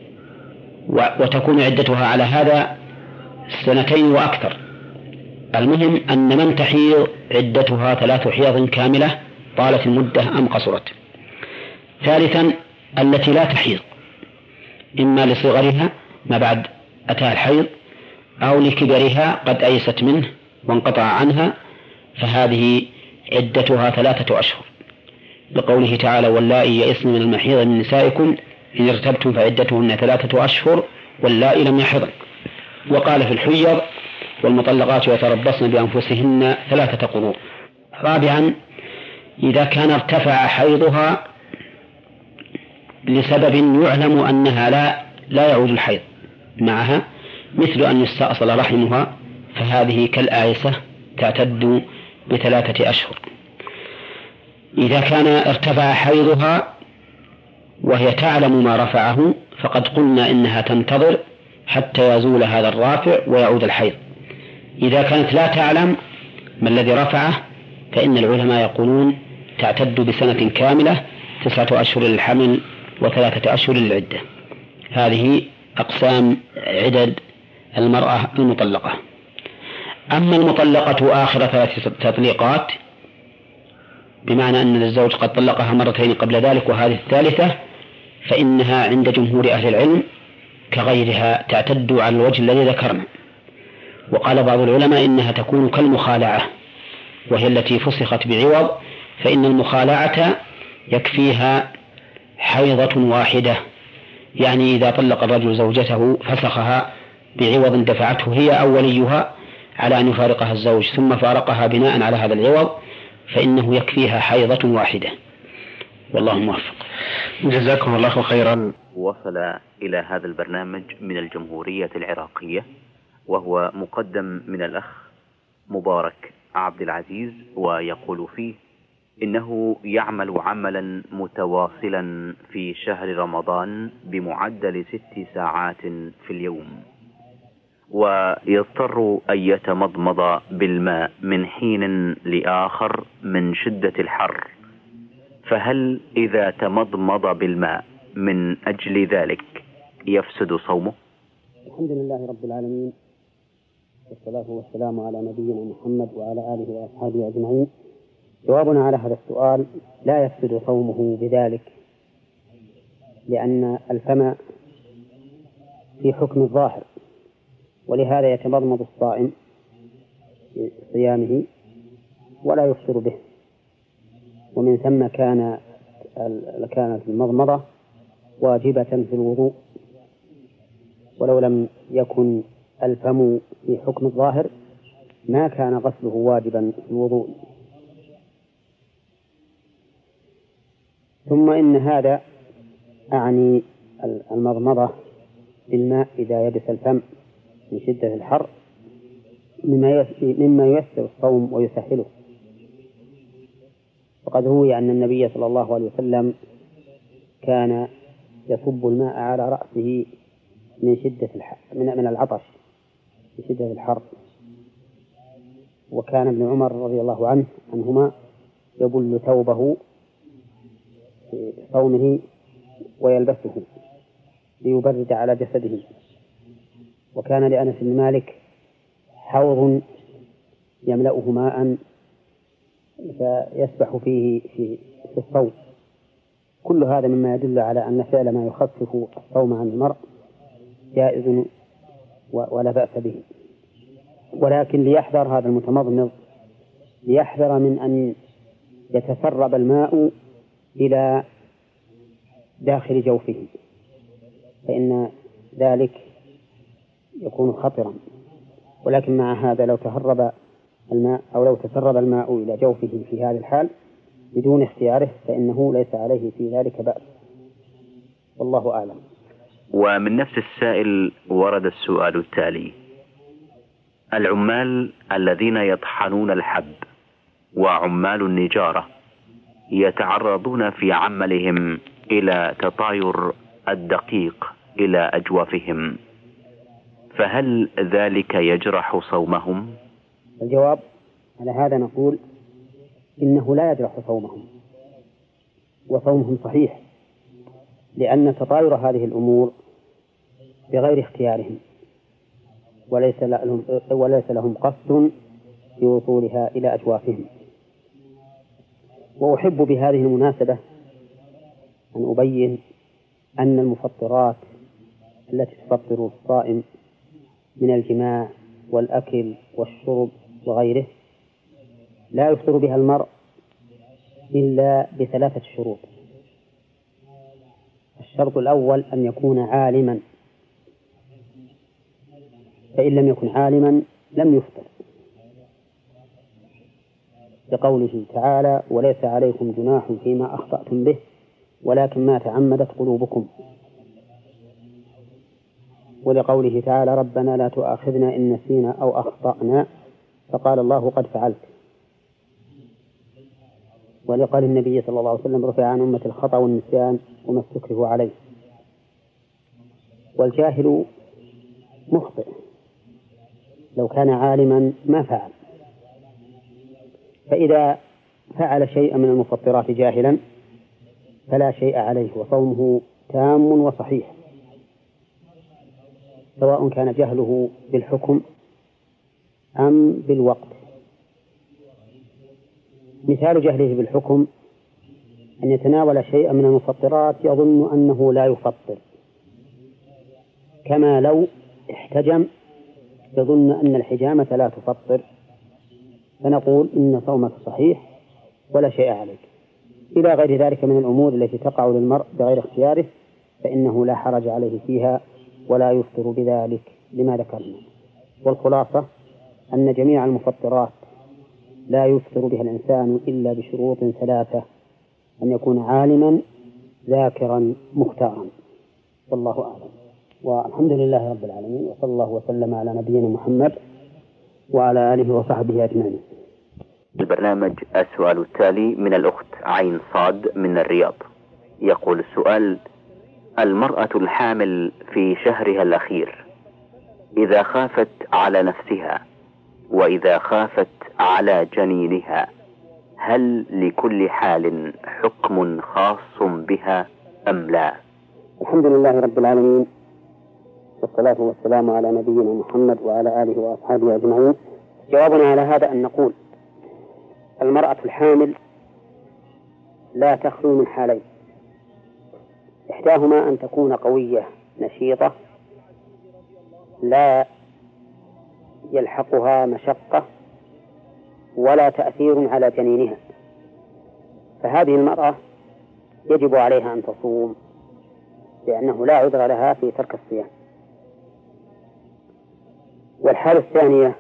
وتكون عدتها على هذا سنتين وأكثر. المهم أن من تحيض عدتها ثلاث حيض كاملة طالت المدة أم قصرت. ثالثا، التي لا تحيض، إما لصغرها ما بعد أتاها الحيض أو لكبرها قد أيست منه وانقطع عنها، فهذه عدتها ثلاثة أشهر، بقوله تعالى: واللائي يئسن من المحيض من نسائكم إن ارتبتم فعدتهن ثلاثة أشهر واللائي لم يحضن. وقال في الحيض: والمطلقات يتربصن بأنفسهن ثلاثة قروء. رابعا، إذا كان ارتفع حيضها لسبب يعلم أنها لا لا يعود الحيض معها، مثل أن يستأصل رحمها، فهذه كالآيسة تعتد بثلاثة أشهر. إذا كان ارتفع حيضها وهي تعلم ما رفعه فقد قلنا إنها تنتظر حتى يزول هذا الرافع ويعود الحيض. إذا كانت لا تعلم ما الذي رفعه فإن العلماء يقولون تعتد بسنة كاملة، تسعة أشهر للحمل وثلاثة أشهر للعدة. هذه أقسام عدد المرأة المطلقة. أما المطلقة آخر ثلاث تطليقات بمعنى أن الزوج قد طلقها مرتين قبل ذلك وهذه الثالثة، فإنها عند جمهور أهل العلم كغيرها تعتد على الوجه الذي ذكرنا. وقال بعض العلماء إنها تكون كالمخالعة، وهي التي فسخت بعوض، فإن المخالعة يكفيها حيضة واحدة، يعني إذا طلق الرجل زوجته فسخها بعوض دفعته هي أو وليها على أن يفارقها الزوج ثم فارقها بناء على هذا العوض، فإنه يكفيها حيضة واحدة. والله موفق. جزاكم الله خيرا. وصل إلى هذا البرنامج من الجمهورية العراقية، وهو مقدم من الأخ مبارك عبد العزيز، ويقول فيه إنه يعمل عملا متواصلا في شهر رمضان بمعدل ست ساعات في اليوم، ويضطر أن يتمضمض بالماء من حين لآخر من شدة الحر، فهل إذا تمضمض بالماء من أجل ذلك يفسد صومه؟ الحمد لله رب العالمين، والصلاة والسلام على نبينا محمد وعلى آله وأصحابه أجمعين. جوابنا على هذا السؤال: لا يفسد صومه بذلك، لأن الفم في حكم الظاهر، ولهذا يتمضمض الصائم في صيامه ولا يفطر به. ومن ثم كان كانت المضمضة واجبة في الوضوء، ولو لم يكن الفم في حكم الظاهر ما كان غسله واجبا في الوضوء. ثم إن هذا أعني المضمضة بالماء إذا يبس الفم من شدة الحر مما ييسر الصوم ويسهله. وقد روي أن النبي صلى الله عليه وسلم كان يصب الماء على رأسه من شدة الحر من من العطش من شدة الحر. وكان ابن عمر رضي الله عنه عنهما يبل ثوبه في صومه ويلبسه ليبرد على جسده. وكان لأنس بن مالك حوض يملأه ماء فيسبح فيه في الصوم. كل هذا مما يدل على أن فعل ما يخفف الصوم عن المرء جائز ولا بأس به. ولكن ليحذر هذا المتمضمض، ليحذر من أن يتسرب الماء إلى داخل جوفه، فإن ذلك يكون خطرا. ولكن مع هذا لو تهرب الماء أو لو تسرب الماء إلى جوفه في هذه الحال بدون اختياره فإنه ليس عليه في ذلك بأس، والله أعلم. ومن نفس السائل ورد السؤال التالي: العمال الذين يطحنون الحب وعمال النجارة يتعرضون في عملهم إلى تطاير الدقيق إلى أجوافهم، فهل ذلك يجرح صومهم؟ الجواب على هذا نقول إنه لا يجرح صومهم، وصومهم صحيح، لأن تطاير هذه الأمور بغير اختيارهم، وليس لهم وليس لهم قصد في وصولها إلى أجوافهم. وأحب بهذه المناسبة أن أبين أن المفطرات التي تفطر الصائم من الجماع والأكل والشرب وغيره لا يفطر بها المرء إلا بثلاثة شروط. الشرط الأول أن يكون عالما، فإن لم يكن عالما لم يفطر، لقوله تعالى: وليس عليكم جناح فيما أخطأتم به ولكن ما تعمدت قلوبكم، ولقوله تعالى: ربنا لا تؤاخذنا إن نسينا أو أخطأنا، فقال الله: قد فعلت. ولقال النبي صلى الله عليه وسلم: رفع عن أمة الخطأ والنسيان وما استكرهوا عليه. والجاهل مخطئ، لو كان عالما ما فعل. فإذا فعل شيئا من المفطرات جاهلا فلا شيء عليه وصومه تام وصحيح، سواء كان جهله بالحكم أم بالوقت؟ مثال جهله بالحكم أن يتناول شيئا من المفطرات يظن أنه لا يفطر، كما لو احتجم يظن أن الحجامة لا تفطر، فنقول إن صومك صحيح ولا شيء عليك. إلى غير ذلك من الأمور التي تقع للمرء بغير اختياره فإنه لا حرج عليه فيها ولا يفطر بذلك لما ذكرنا. والخلاصة أن جميع المفطرات لا يفطر بها الإنسان إلا بشروط ثلاثة: أن يكون عالما ذاكرا مختارا. والله أعلم، والحمد لله رب العالمين، وصلى الله وسلم على نبينا محمد وعلى آله وصحبه أجمعين. البرنامج السؤال التالي من الأخت عين صاد من الرياض. يقول السؤال: المرأة الحامل في شهرها الأخير إذا خافت على نفسها وإذا خافت على جنينها هل لكل حال حكم خاص بها أم لا؟ الحمد لله رب العالمين، والصلاة والسلام على نبينا محمد وعلى آله وأصحابه أجمعين. جوابنا على هذا أن نقول: المرأة الحامل لا تخلو من حالين: إحداهما أن تكون قوية نشيطة لا يلحقها مشقة ولا تأثير على جنينها، فهذه المرأة يجب عليها أن تصوم لأنه لا عذر لها في ترك الصيام. والحالة الثانية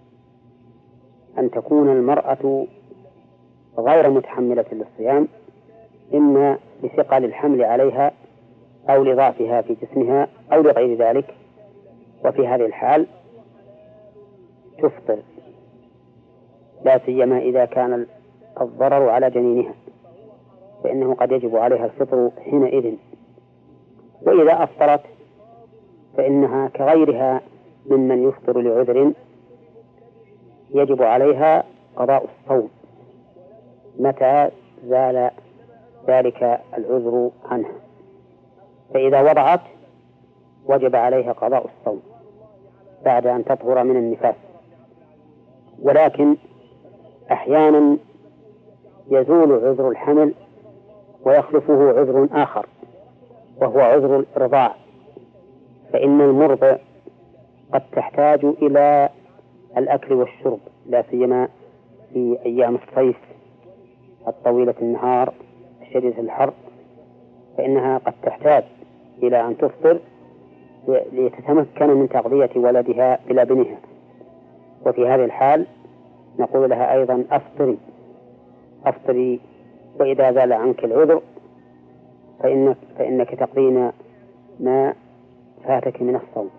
أن تكون المرأة غير متحملة للصيام، إما لثقل الحمل عليها أو لضعفها في جسمها أو لغير ذلك، وفي هذه الحال تفطر، لا سيما إذا كان الضرر على جنينها فإنه قد يجب عليها الفطر حينئذ. وإذا أفطرت فإنها كغيرها ممن يفطر لعذر يجب عليها قضاء الصوم متى زال ذلك العذر عنها، فإذا وضعت وجب عليها قضاء الصوم بعد أن تطهر من النفاس. ولكن أحيانا يزول عذر الحمل ويخلفه عذر آخر وهو عذر الإرضاع، فإن المرضع قد تحتاج إلى الأكل والشرب لا سيما في أيام الصيف الطويلة النهار الشديدة الحر، فإنها قد تحتاج إلى أن تفطر لتتمكن من تغذية ولدها بلبنها، وفي هذه الحال نقول لها أيضا أفطري أفطري وإذا زال عنك العذر فإنك, فإنك تقضين ما فاتك من الصوم.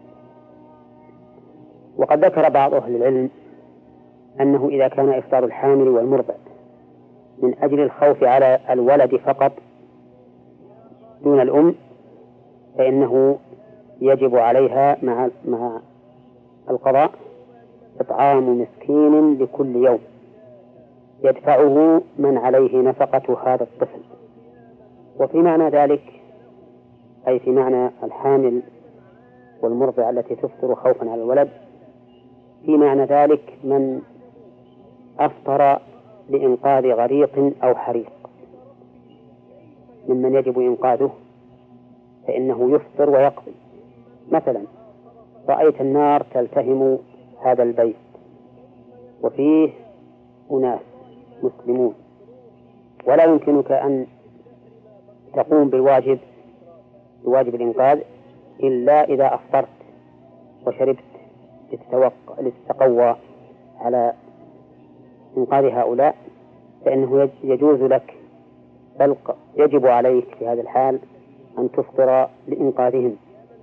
وقد ذكر بعض أهل العلم أنه إذا كان إفطار الحامل والمرضع من أجل الخوف على الولد فقط دون الأم فإنه يجب عليها مع مع القضاء إطعام مسكين لكل يوم يدفعه من عليه نفقة هذا الطفل. وفي معنى ذلك أي في معنى الحامل والمرضع التي تفطر خوفا على الولد، في معنى ذلك من أفطر لإنقاذ غريق أو حريق ممن يجب إنقاذه فإنه يفطر ويقضي. مثلا رأيت النار تلتهم هذا البيت وفيه أناس مسلمون ولا يمكنك أن تقوم بالواجب بواجب الإنقاذ إلا إذا أفطرت وشربت لتتقوى على إنقاذ هؤلاء، فإنه يجوز لك بل يجب عليك في هذا الحال أن تفطر لإنقاذهم.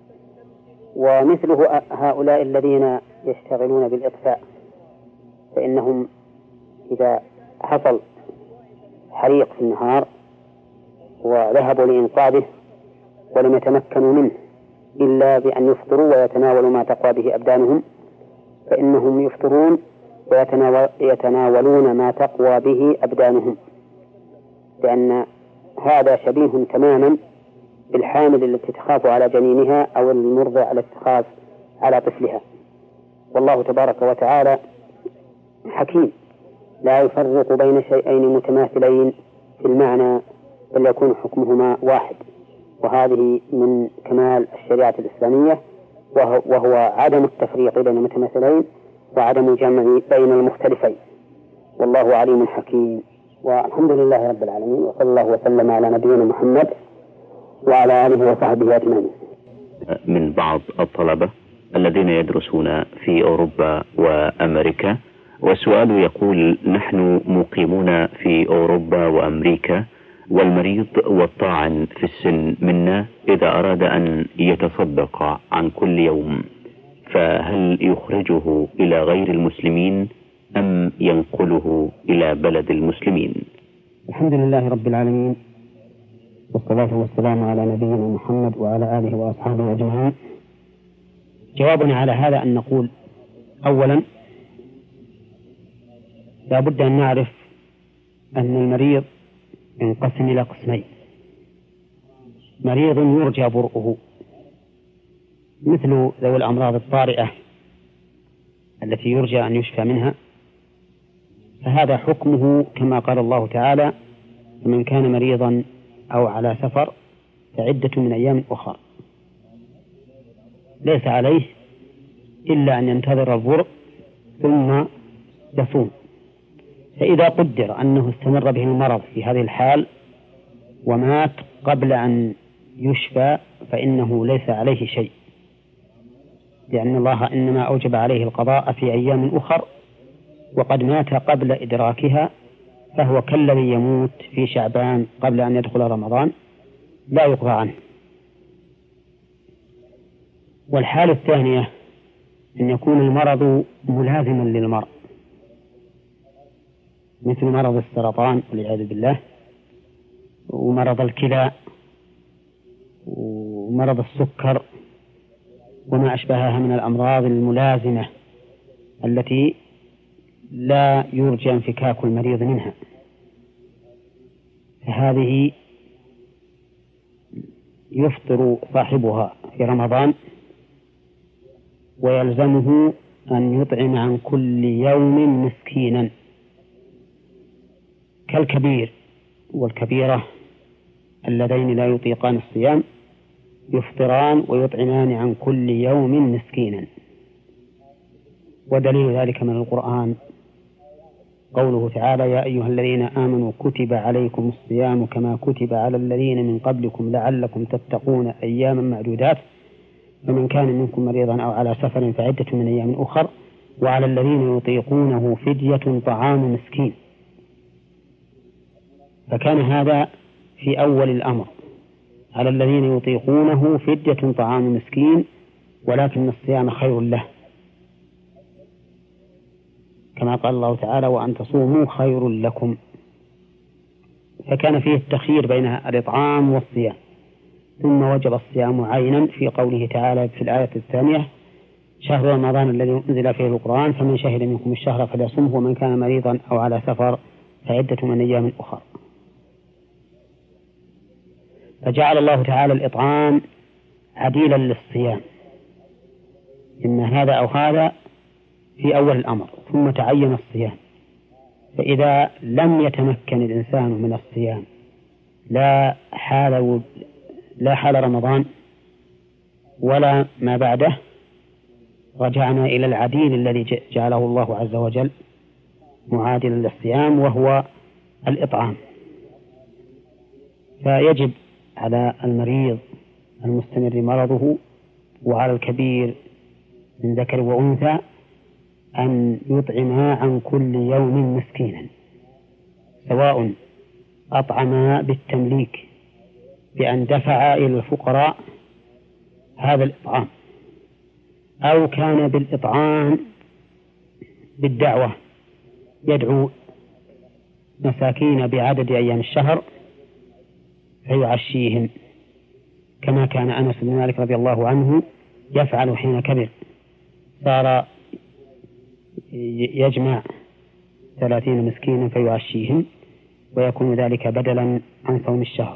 ومثله هؤلاء الذين يشتغلون بالإطفاء، فإنهم إذا حصل حريق في النهار وذهبوا لإنقاذه ولم يتمكنوا منه إلا بأن يفطروا ويتناولوا ما تقوى به أبدانهم فإنهم يفطرون ويتناولون ما تقوى به أبدانهم، لأن هذا شبيه تماما بالحامل التي تخاف على جنينها أو المرضع التي تخاف على طفلها. والله تبارك وتعالى حكيم لا يفرق بين شيئين متماثلين في المعنى بل يكون حكمهما واحد، وهذه من كمال الشريعة الإسلامية، وهو عدم التفريق بين المتماثلين وعدم الجمع بين المختلفين. والله عليم حكيم، والحمد لله رب العالمين، وصلى الله وسلم على نبينا محمد وعلى آله وصحبه أجمعين. من بعض الطلبة الذين يدرسون في أوروبا وأمريكا، والسؤال يقول: نحن مقيمون في أوروبا وأمريكا، والمريض والطاعن في السن منا إذا أراد أن يتصدق عن كل يوم، فهل يخرجه إلى غير المسلمين أم ينقله إلى بلد المسلمين؟ الحمد لله رب العالمين، والصلاة والسلام على نبينا محمد وعلى آله وأصحابه أجمعين. جوابنا على هذا أن نقول: أولا، لا بد أن نعرف أن المريض ينقسم إلى قسمين: مريض يرجى برؤه مثل ذوي الأمراض الطارئة التي يرجى أن يشفى منها، فهذا حكمه كما قال الله تعالى: فمن كان مريضا أو على سفر فعدة من أيام أخرى، ليس عليه إلا أن ينتظر البرء ثم يصوم. فإذا قدر أنه استمر به المرض في هذه الحال ومات قبل أن يشفى فإنه ليس عليه شيء، لأن الله إنما أوجب عليه القضاء في أيام أخر، وقد مات قبل إدراكها، فهو كالذي يموت في شعبان قبل أن يدخل رمضان، لا يقضى عنه. والحالة الثانية أن يكون المرض ملازما للمرء، مثل مرض السرطان والعياذ بالله، ومرض الكلى، ومرض السكر، وما أشبهها من الأمراض الملازمة التي لا يرجى انفكاك المريض منها، فهذه يفطر صاحبها في رمضان ويلزمه أن يطعم عن كل يوم مسكينا، كالكبير والكبيرة اللذين لا يطيقان الصيام يفطران ويطعمان عن كل يوم مسكينا. ودليل ذلك من القرآن قوله تعالى: يا أيها الذين آمنوا كتب عليكم الصيام كما كتب على الذين من قبلكم لعلكم تتقون أياما معدودات، فمن كان منكم مريضا أو على سفر فعدة من أيام أخر، وعلى الذين يطيقونه فدية طعام مسكين. فكان هذا في أول الأمر، على الذين يطيقونه فدية طعام مسكين، ولكن الصيام خير له، كما قال الله تعالى: وأن تصوموا خير لكم. فكان فيه التخيير بين الإطعام والصيام، ثم وجب الصيام عينا في قوله تعالى في الآية الثانية: شهر رمضان الذي أنزل فيه القرآن فمن شهد منكم الشهر فليصمه ومن كان مريضا أو على سفر فعدة من أيام أخرى. فجعل الله تعالى الإطعام عديلا للصيام، إما هذا أو هذا في أول الأمر، ثم تعين الصيام. فإذا لم يتمكن الإنسان من الصيام لا حال لا حال رمضان ولا ما بعده، رجعنا إلى العديل الذي جعله الله عز وجل معادلا للصيام، وهو الإطعام. فيجب على المريض المستمر مرضه وعلى الكبير من ذكر وأنثى أن يطعما عن كل يوم مسكينا، سواء أطعما بالتمليك بأن دفع إلى الفقراء هذا الإطعام، أو كان بالإطعام بالدعوة يدعو مساكين بعدد أيام الشهر فيعشيهم، كما كان أنس بن مالك رضي الله عنه يفعل حين كبر، صار يجمع ثلاثين مسكينا فيعشيهم، ويكون ذلك بدلا عن صوم الشهر.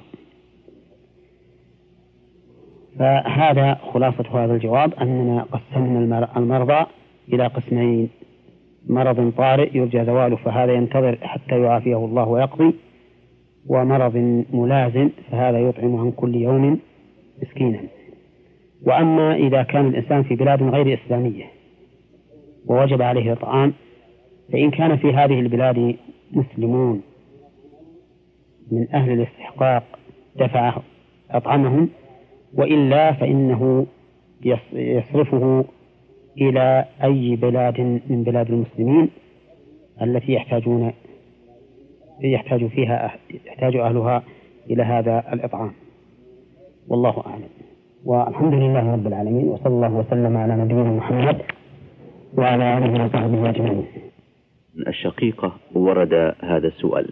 فهذا خلاصة هذا الجواب، أننا قسمنا المرضى إلى قسمين: مرض طارئ يرجى زواله فهذا ينتظر حتى يعافيه الله ويقضي، ومرض ملازم فهذا يطعم عن كل يوم مسكينا. وأما إذا كان الإنسان في بلاد غير إسلامية ووجب عليه الطعام، فإن كان في هذه البلاد مسلمون من أهل الاستحقاق دفع أطعمهم، وإلا فإنه يصرفه إلى أي بلاد من بلاد المسلمين التي يحتاجون يحتاج فيها يحتاج أهلها إلى هذا الإطعام. والله أعلم، والحمد لله رب العالمين، وصلى الله وسلم على نبينا محمد وعلى آله وصحبه أجمعين. الشقيقة ورد هذا السؤال.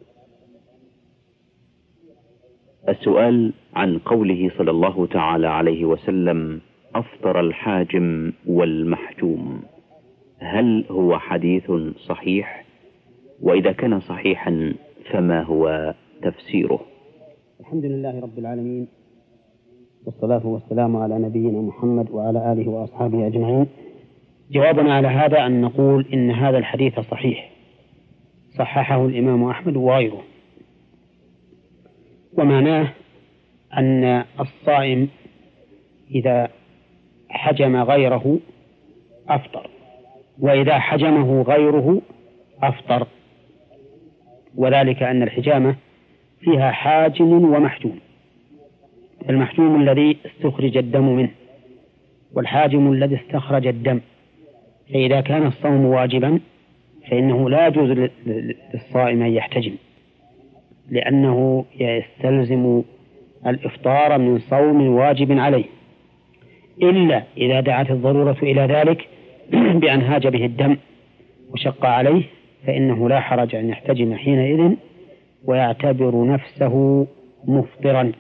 السؤال عن قوله صلى الله تعالى عليه وسلم: أفطر الحاجم والمحجوم، هل هو حديث صحيح؟ وإذا كان صحيحا فما هو تفسيره؟ الحمد لله رب العالمين، والصلاة والسلام على نبينا محمد وعلى آله وأصحابه أجمعين. جوابنا على هذا أن نقول إن هذا الحديث صحيح، صححه الإمام أحمد وغيره، ومعناه أن الصائم إذا حجم غيره أفطر، وإذا حجمه غيره أفطر، وذلك أن الحجامة فيها حاجم ومحجوم، المحجوم الذي استخرج الدم منه، والحاجم الذي استخرج الدم. فإذا كان الصوم واجبا فإنه لا يجوز للصائم أن يحتجم، لأنه يستلزم الإفطار من صوم واجب عليه، إلا إذا دعت الضرورة إلى ذلك بأن هاج به الدم وشق عليه، فإنه لا حرج أن يحتجم حينئذ ويعتبر نفسه مفطرا،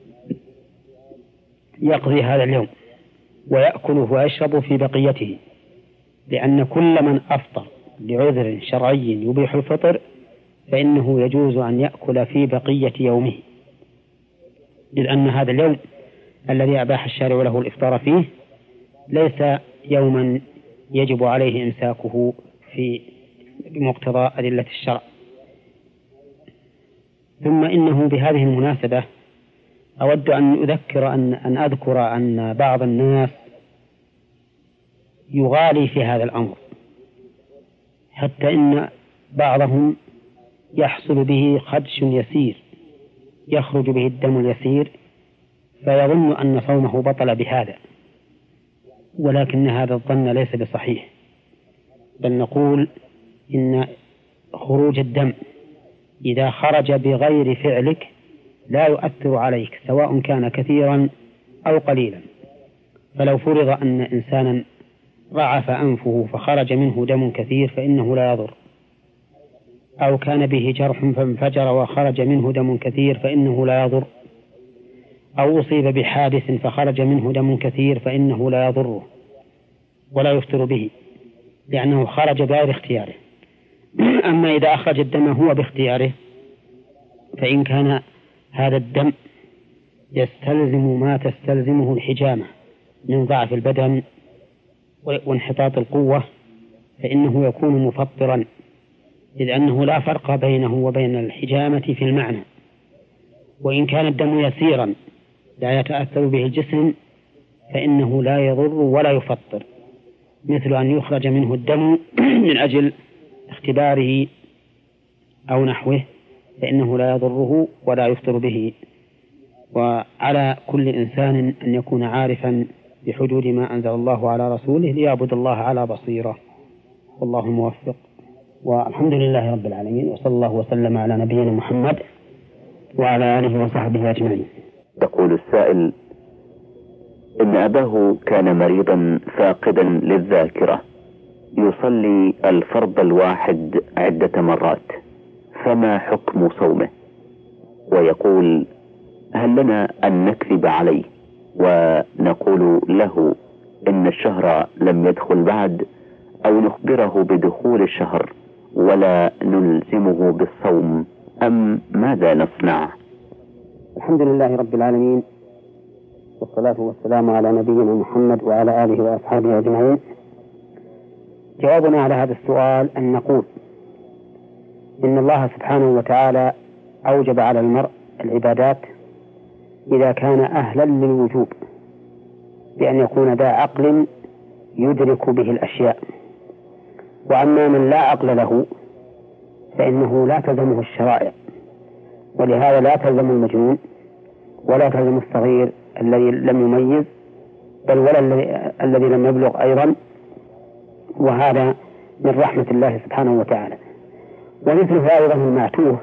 يقضي هذا اليوم ويأكله ويشرب في بقيته، لأن كل من أفطر لعذر شرعي يبيح الفطر فإنه يجوز أن يأكل في بقية يومه، لأن هذا اليوم الذي أباح الشارع له الإفطار فيه ليس يوما يجب عليه إمساكه في بمقتضى أدلة الشرع. ثم إنه بهذه المناسبة أود أن أذكر أن أن أذكر أن بعض الناس يغالي في هذا الأمر، حتى إن بعضهم يحصل به خدش يسير يخرج به الدم اليسير فيظن أن صومه بطل بهذا، ولكن هذا الظن ليس بصحيح، بل نقول إن خروج الدم إذا خرج بغير فعلك لا يؤثر عليك سواء كان كثيرا أو قليلا. فلو فرض أن إنسانا رعف أنفه فخرج منه دم كثير فإنه لا يضر، أو كان به جرح فانفجر وخرج منه دم كثير فإنه لا يضر، أو أصيب بحادث فخرج منه دم كثير فإنه لا يضره ولا يفطر به، لأنه خرج بغير اختياره. أما إذا أخرج الدم هو باختياره فإن كان هذا الدم يستلزم ما تستلزمه الحجامة من ضعف البدن وانحطاط القوة فإنه يكون مفطرا، إذ أنه لا فرق بينه وبين الحجامة في المعنى. وإن كان الدم يسيرا لا يتأثر به الجسم فإنه لا يضر ولا يفطر، مثل أن يخرج منه الدم من أجل اختباره أو نحوه فإنه لا يضره ولا يفطر به. وعلى كل إنسان أن يكون عارفا بحدود ما أنزل الله على رسوله ليعبد الله على بصيرة، والله موفق. والحمد لله رب العالمين، وصلى الله وسلم على نبينا محمد وعلى آله وصحبه أجمعين. يقول السائل: إن أباه كان مريضا فاقدا للذاكرة، يصلي الفرض الواحد عدة مرات، فما حكم صومه؟ ويقول: هل لنا أن نكذب عليه ونقول له إن الشهر لم يدخل بعد، أو نخبره بدخول الشهر ولا نلزمه بالصوم، أم ماذا نصنع؟ الحمد لله رب العالمين، والصلاة والسلام على نبينا محمد وعلى آله وأصحابه أجمعين. جوابنا على هذا السؤال أن نقول إن الله سبحانه وتعالى أوجب على المرء العبادات إذا كان أهلا للوجوب، بأن يكون ذا عقل يدرك به الأشياء. وأما من لا عقل له فإنه لا تلزمه الشرائع، ولهذا لا تلزم المجنون ولا تلزم الصغير الذي لم يميز، بل ولا الذي لم يبلغ أيضا، وهذا من رحمة الله سبحانه وتعالى. ومثله أيضا المعتوه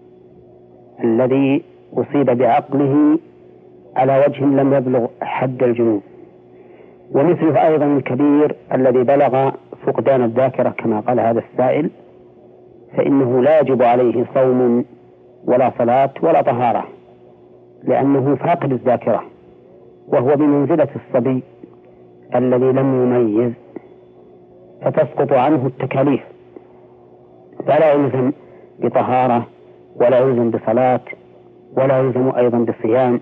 الذي أصيب بعقله على وجه لم يبلغ حد الجنون، ومثله أيضا الكبير الذي بلغ فقدان الذاكرة كما قال هذا السائل، فإنه لا يجب عليه صوم ولا صلاة ولا طهارة، لأنه فاقد الذاكرة، وهو بمنزلة الصبي الذي لم يميز، فتسقط عنه التكاليف، فلا يلزم بطهارة ولا يلزم بصلاة ولا يلزم أيضا بصيام.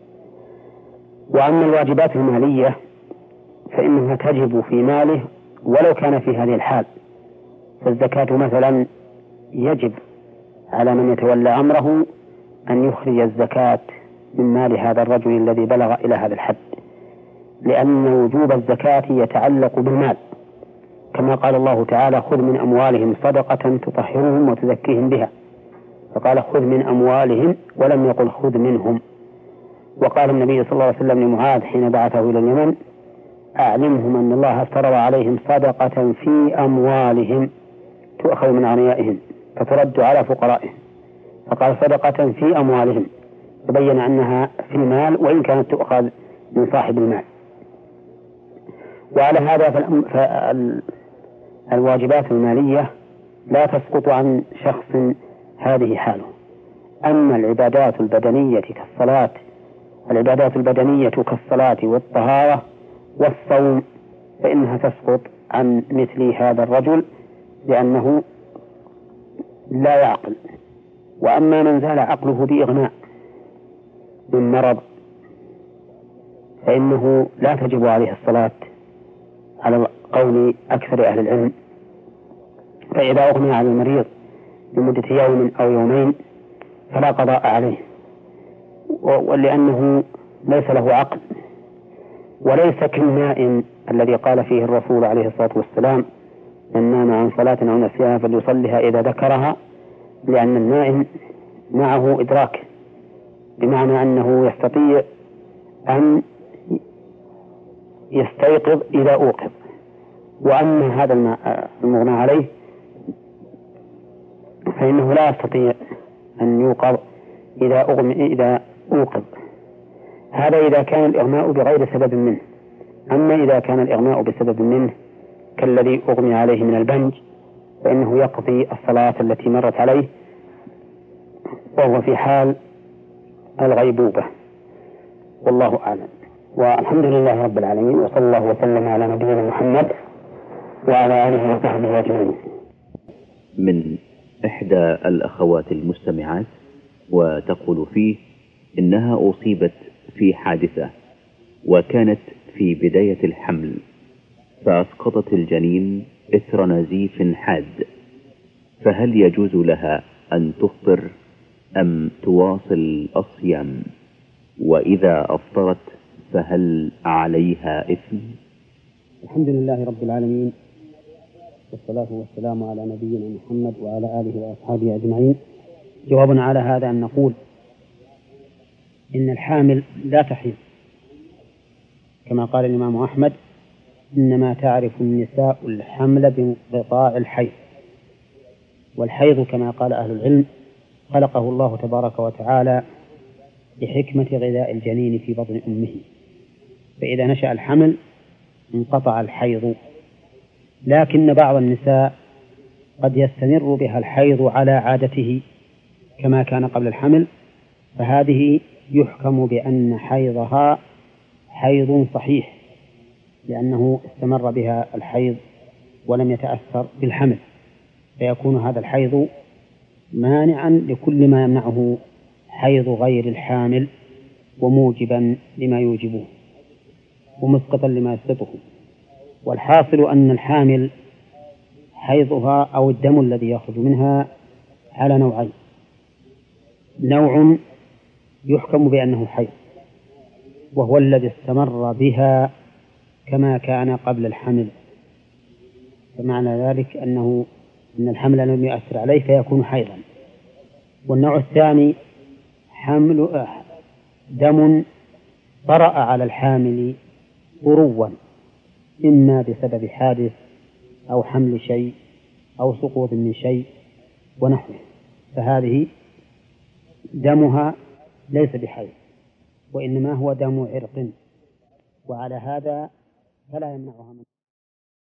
وأما الواجبات المالية فإنها تجب في ماله ولو كان في هذه الحال، فالزكاة مثلا يجب على من يتولى أمره أن يخرج الزكاة من مال هذا الرجل الذي بلغ إلى هذا الحد، لأن وجوب الزكاة يتعلق بالمال، كما قال الله تعالى: خذ من أموالهم صدقة تطهرهم وتزكيهم بها، فقال خذ من أموالهم ولم يقل خذ منهم. وقال النبي صلى الله عليه وسلم لمعاذ حين بعثه إلى اليمن: أعلمهم أن الله افترض عليهم صدقة في أموالهم تؤخذ من أغنيائهم فترد على فقرائهم، فقال صدقة في أموالهم، تبين أنها في المال وإن كانت تؤخذ من صاحب المال. وعلى هذا فالواجبات المالية لا تسقط عن شخص هذه حاله. أما العبادات البدنية كالصلاة العبادات البدنية كالصلاة والطهارة والصوم فإنها تسقط عن مثل هذا الرجل لأنه لا يعقل. وأما من زال عقله بإغناء من مرض فإنه لا تجب عليه الصلاة على قول أكثر أهل العلم، فإذا أغني عن المريض لمدة يوم أو يومين فلا قضاء عليه، ولأنه ليس له عقل، وليس كالنائم الذي قال فيه الرسول عليه الصلاة والسلام: من نام عن صلاة أو نسيها فليصلها إذا ذكرها، لأن النائم معه إدراك، بمعنى أنه يستطيع أن يستيقظ إذا أوقظ. وأما هذا المغنى عليه فإنه لا يستطيع أن يوقظ إذا أغمي إذا أوقظ. هذا إذا كان الإغماء بغير سبب منه. أما إذا كان الإغماء بسبب منه كالذي أغمي عليه من البنج فإنه يقضي الصلاة التي مرت عليه وهو في حال الغيبوبة، والله أعلم. والحمد لله رب العالمين، وصلى الله وسلم على نبينا محمد وعلى آله وصحبه أجمعين. من إحدى الأخوات المستمعات وتقول فيه إنها أصيبت في حادثة وكانت في بداية الحمل، فأسقطت الجنين إثر نزيف حاد، فهل يجوز لها أن تفطر أم تواصل الصيام؟ وإذا أفطرت فهل عليها إثم؟ الحمد لله رب العالمين، والصلاة والسلام على نبينا محمد وعلى آله وأصحابه أجمعين. جوابنا على هذا أن نقول إن الحامل لا تحيض، كما قال الإمام أحمد: إنما تعرف النساء الحمل بانقطاع الحيض. والحيض كما قال أهل العلم خلقه الله تبارك وتعالى لحكمة غذاء الجنين في بطن أمه، فإذا نشأ الحمل انقطع الحيض. لكن بعض النساء قد يستمر بها الحيض على عادته كما كان قبل الحمل، فهذه يحكم بأن حيضها حيض صحيح، لأنه استمر بها الحيض ولم يتأثر بالحمل، فيكون هذا الحيض مانعا لكل ما يمنعه حيض غير الحامل، وموجبا لما يوجبه ومسقطا لما يسقطه. والحاصل أن الحامل حيضها أو الدم الذي يخرج منها على نوعين: نوع يحكم بأنه حيض وهو الذي استمر بها كما كان قبل الحمل، فمعنى ذلك أنه أن الحمل لم يؤثر عليه فيكون حيضا. والنوع الثاني حمل دم طرأ على الحامل بروا، إما بسبب حادث أو حمل شيء أو سقوط من شيء ونحوه، فهذه دمها ليس بحيض وإنما هو دم عرق، وعلى هذا فلا يمنعها من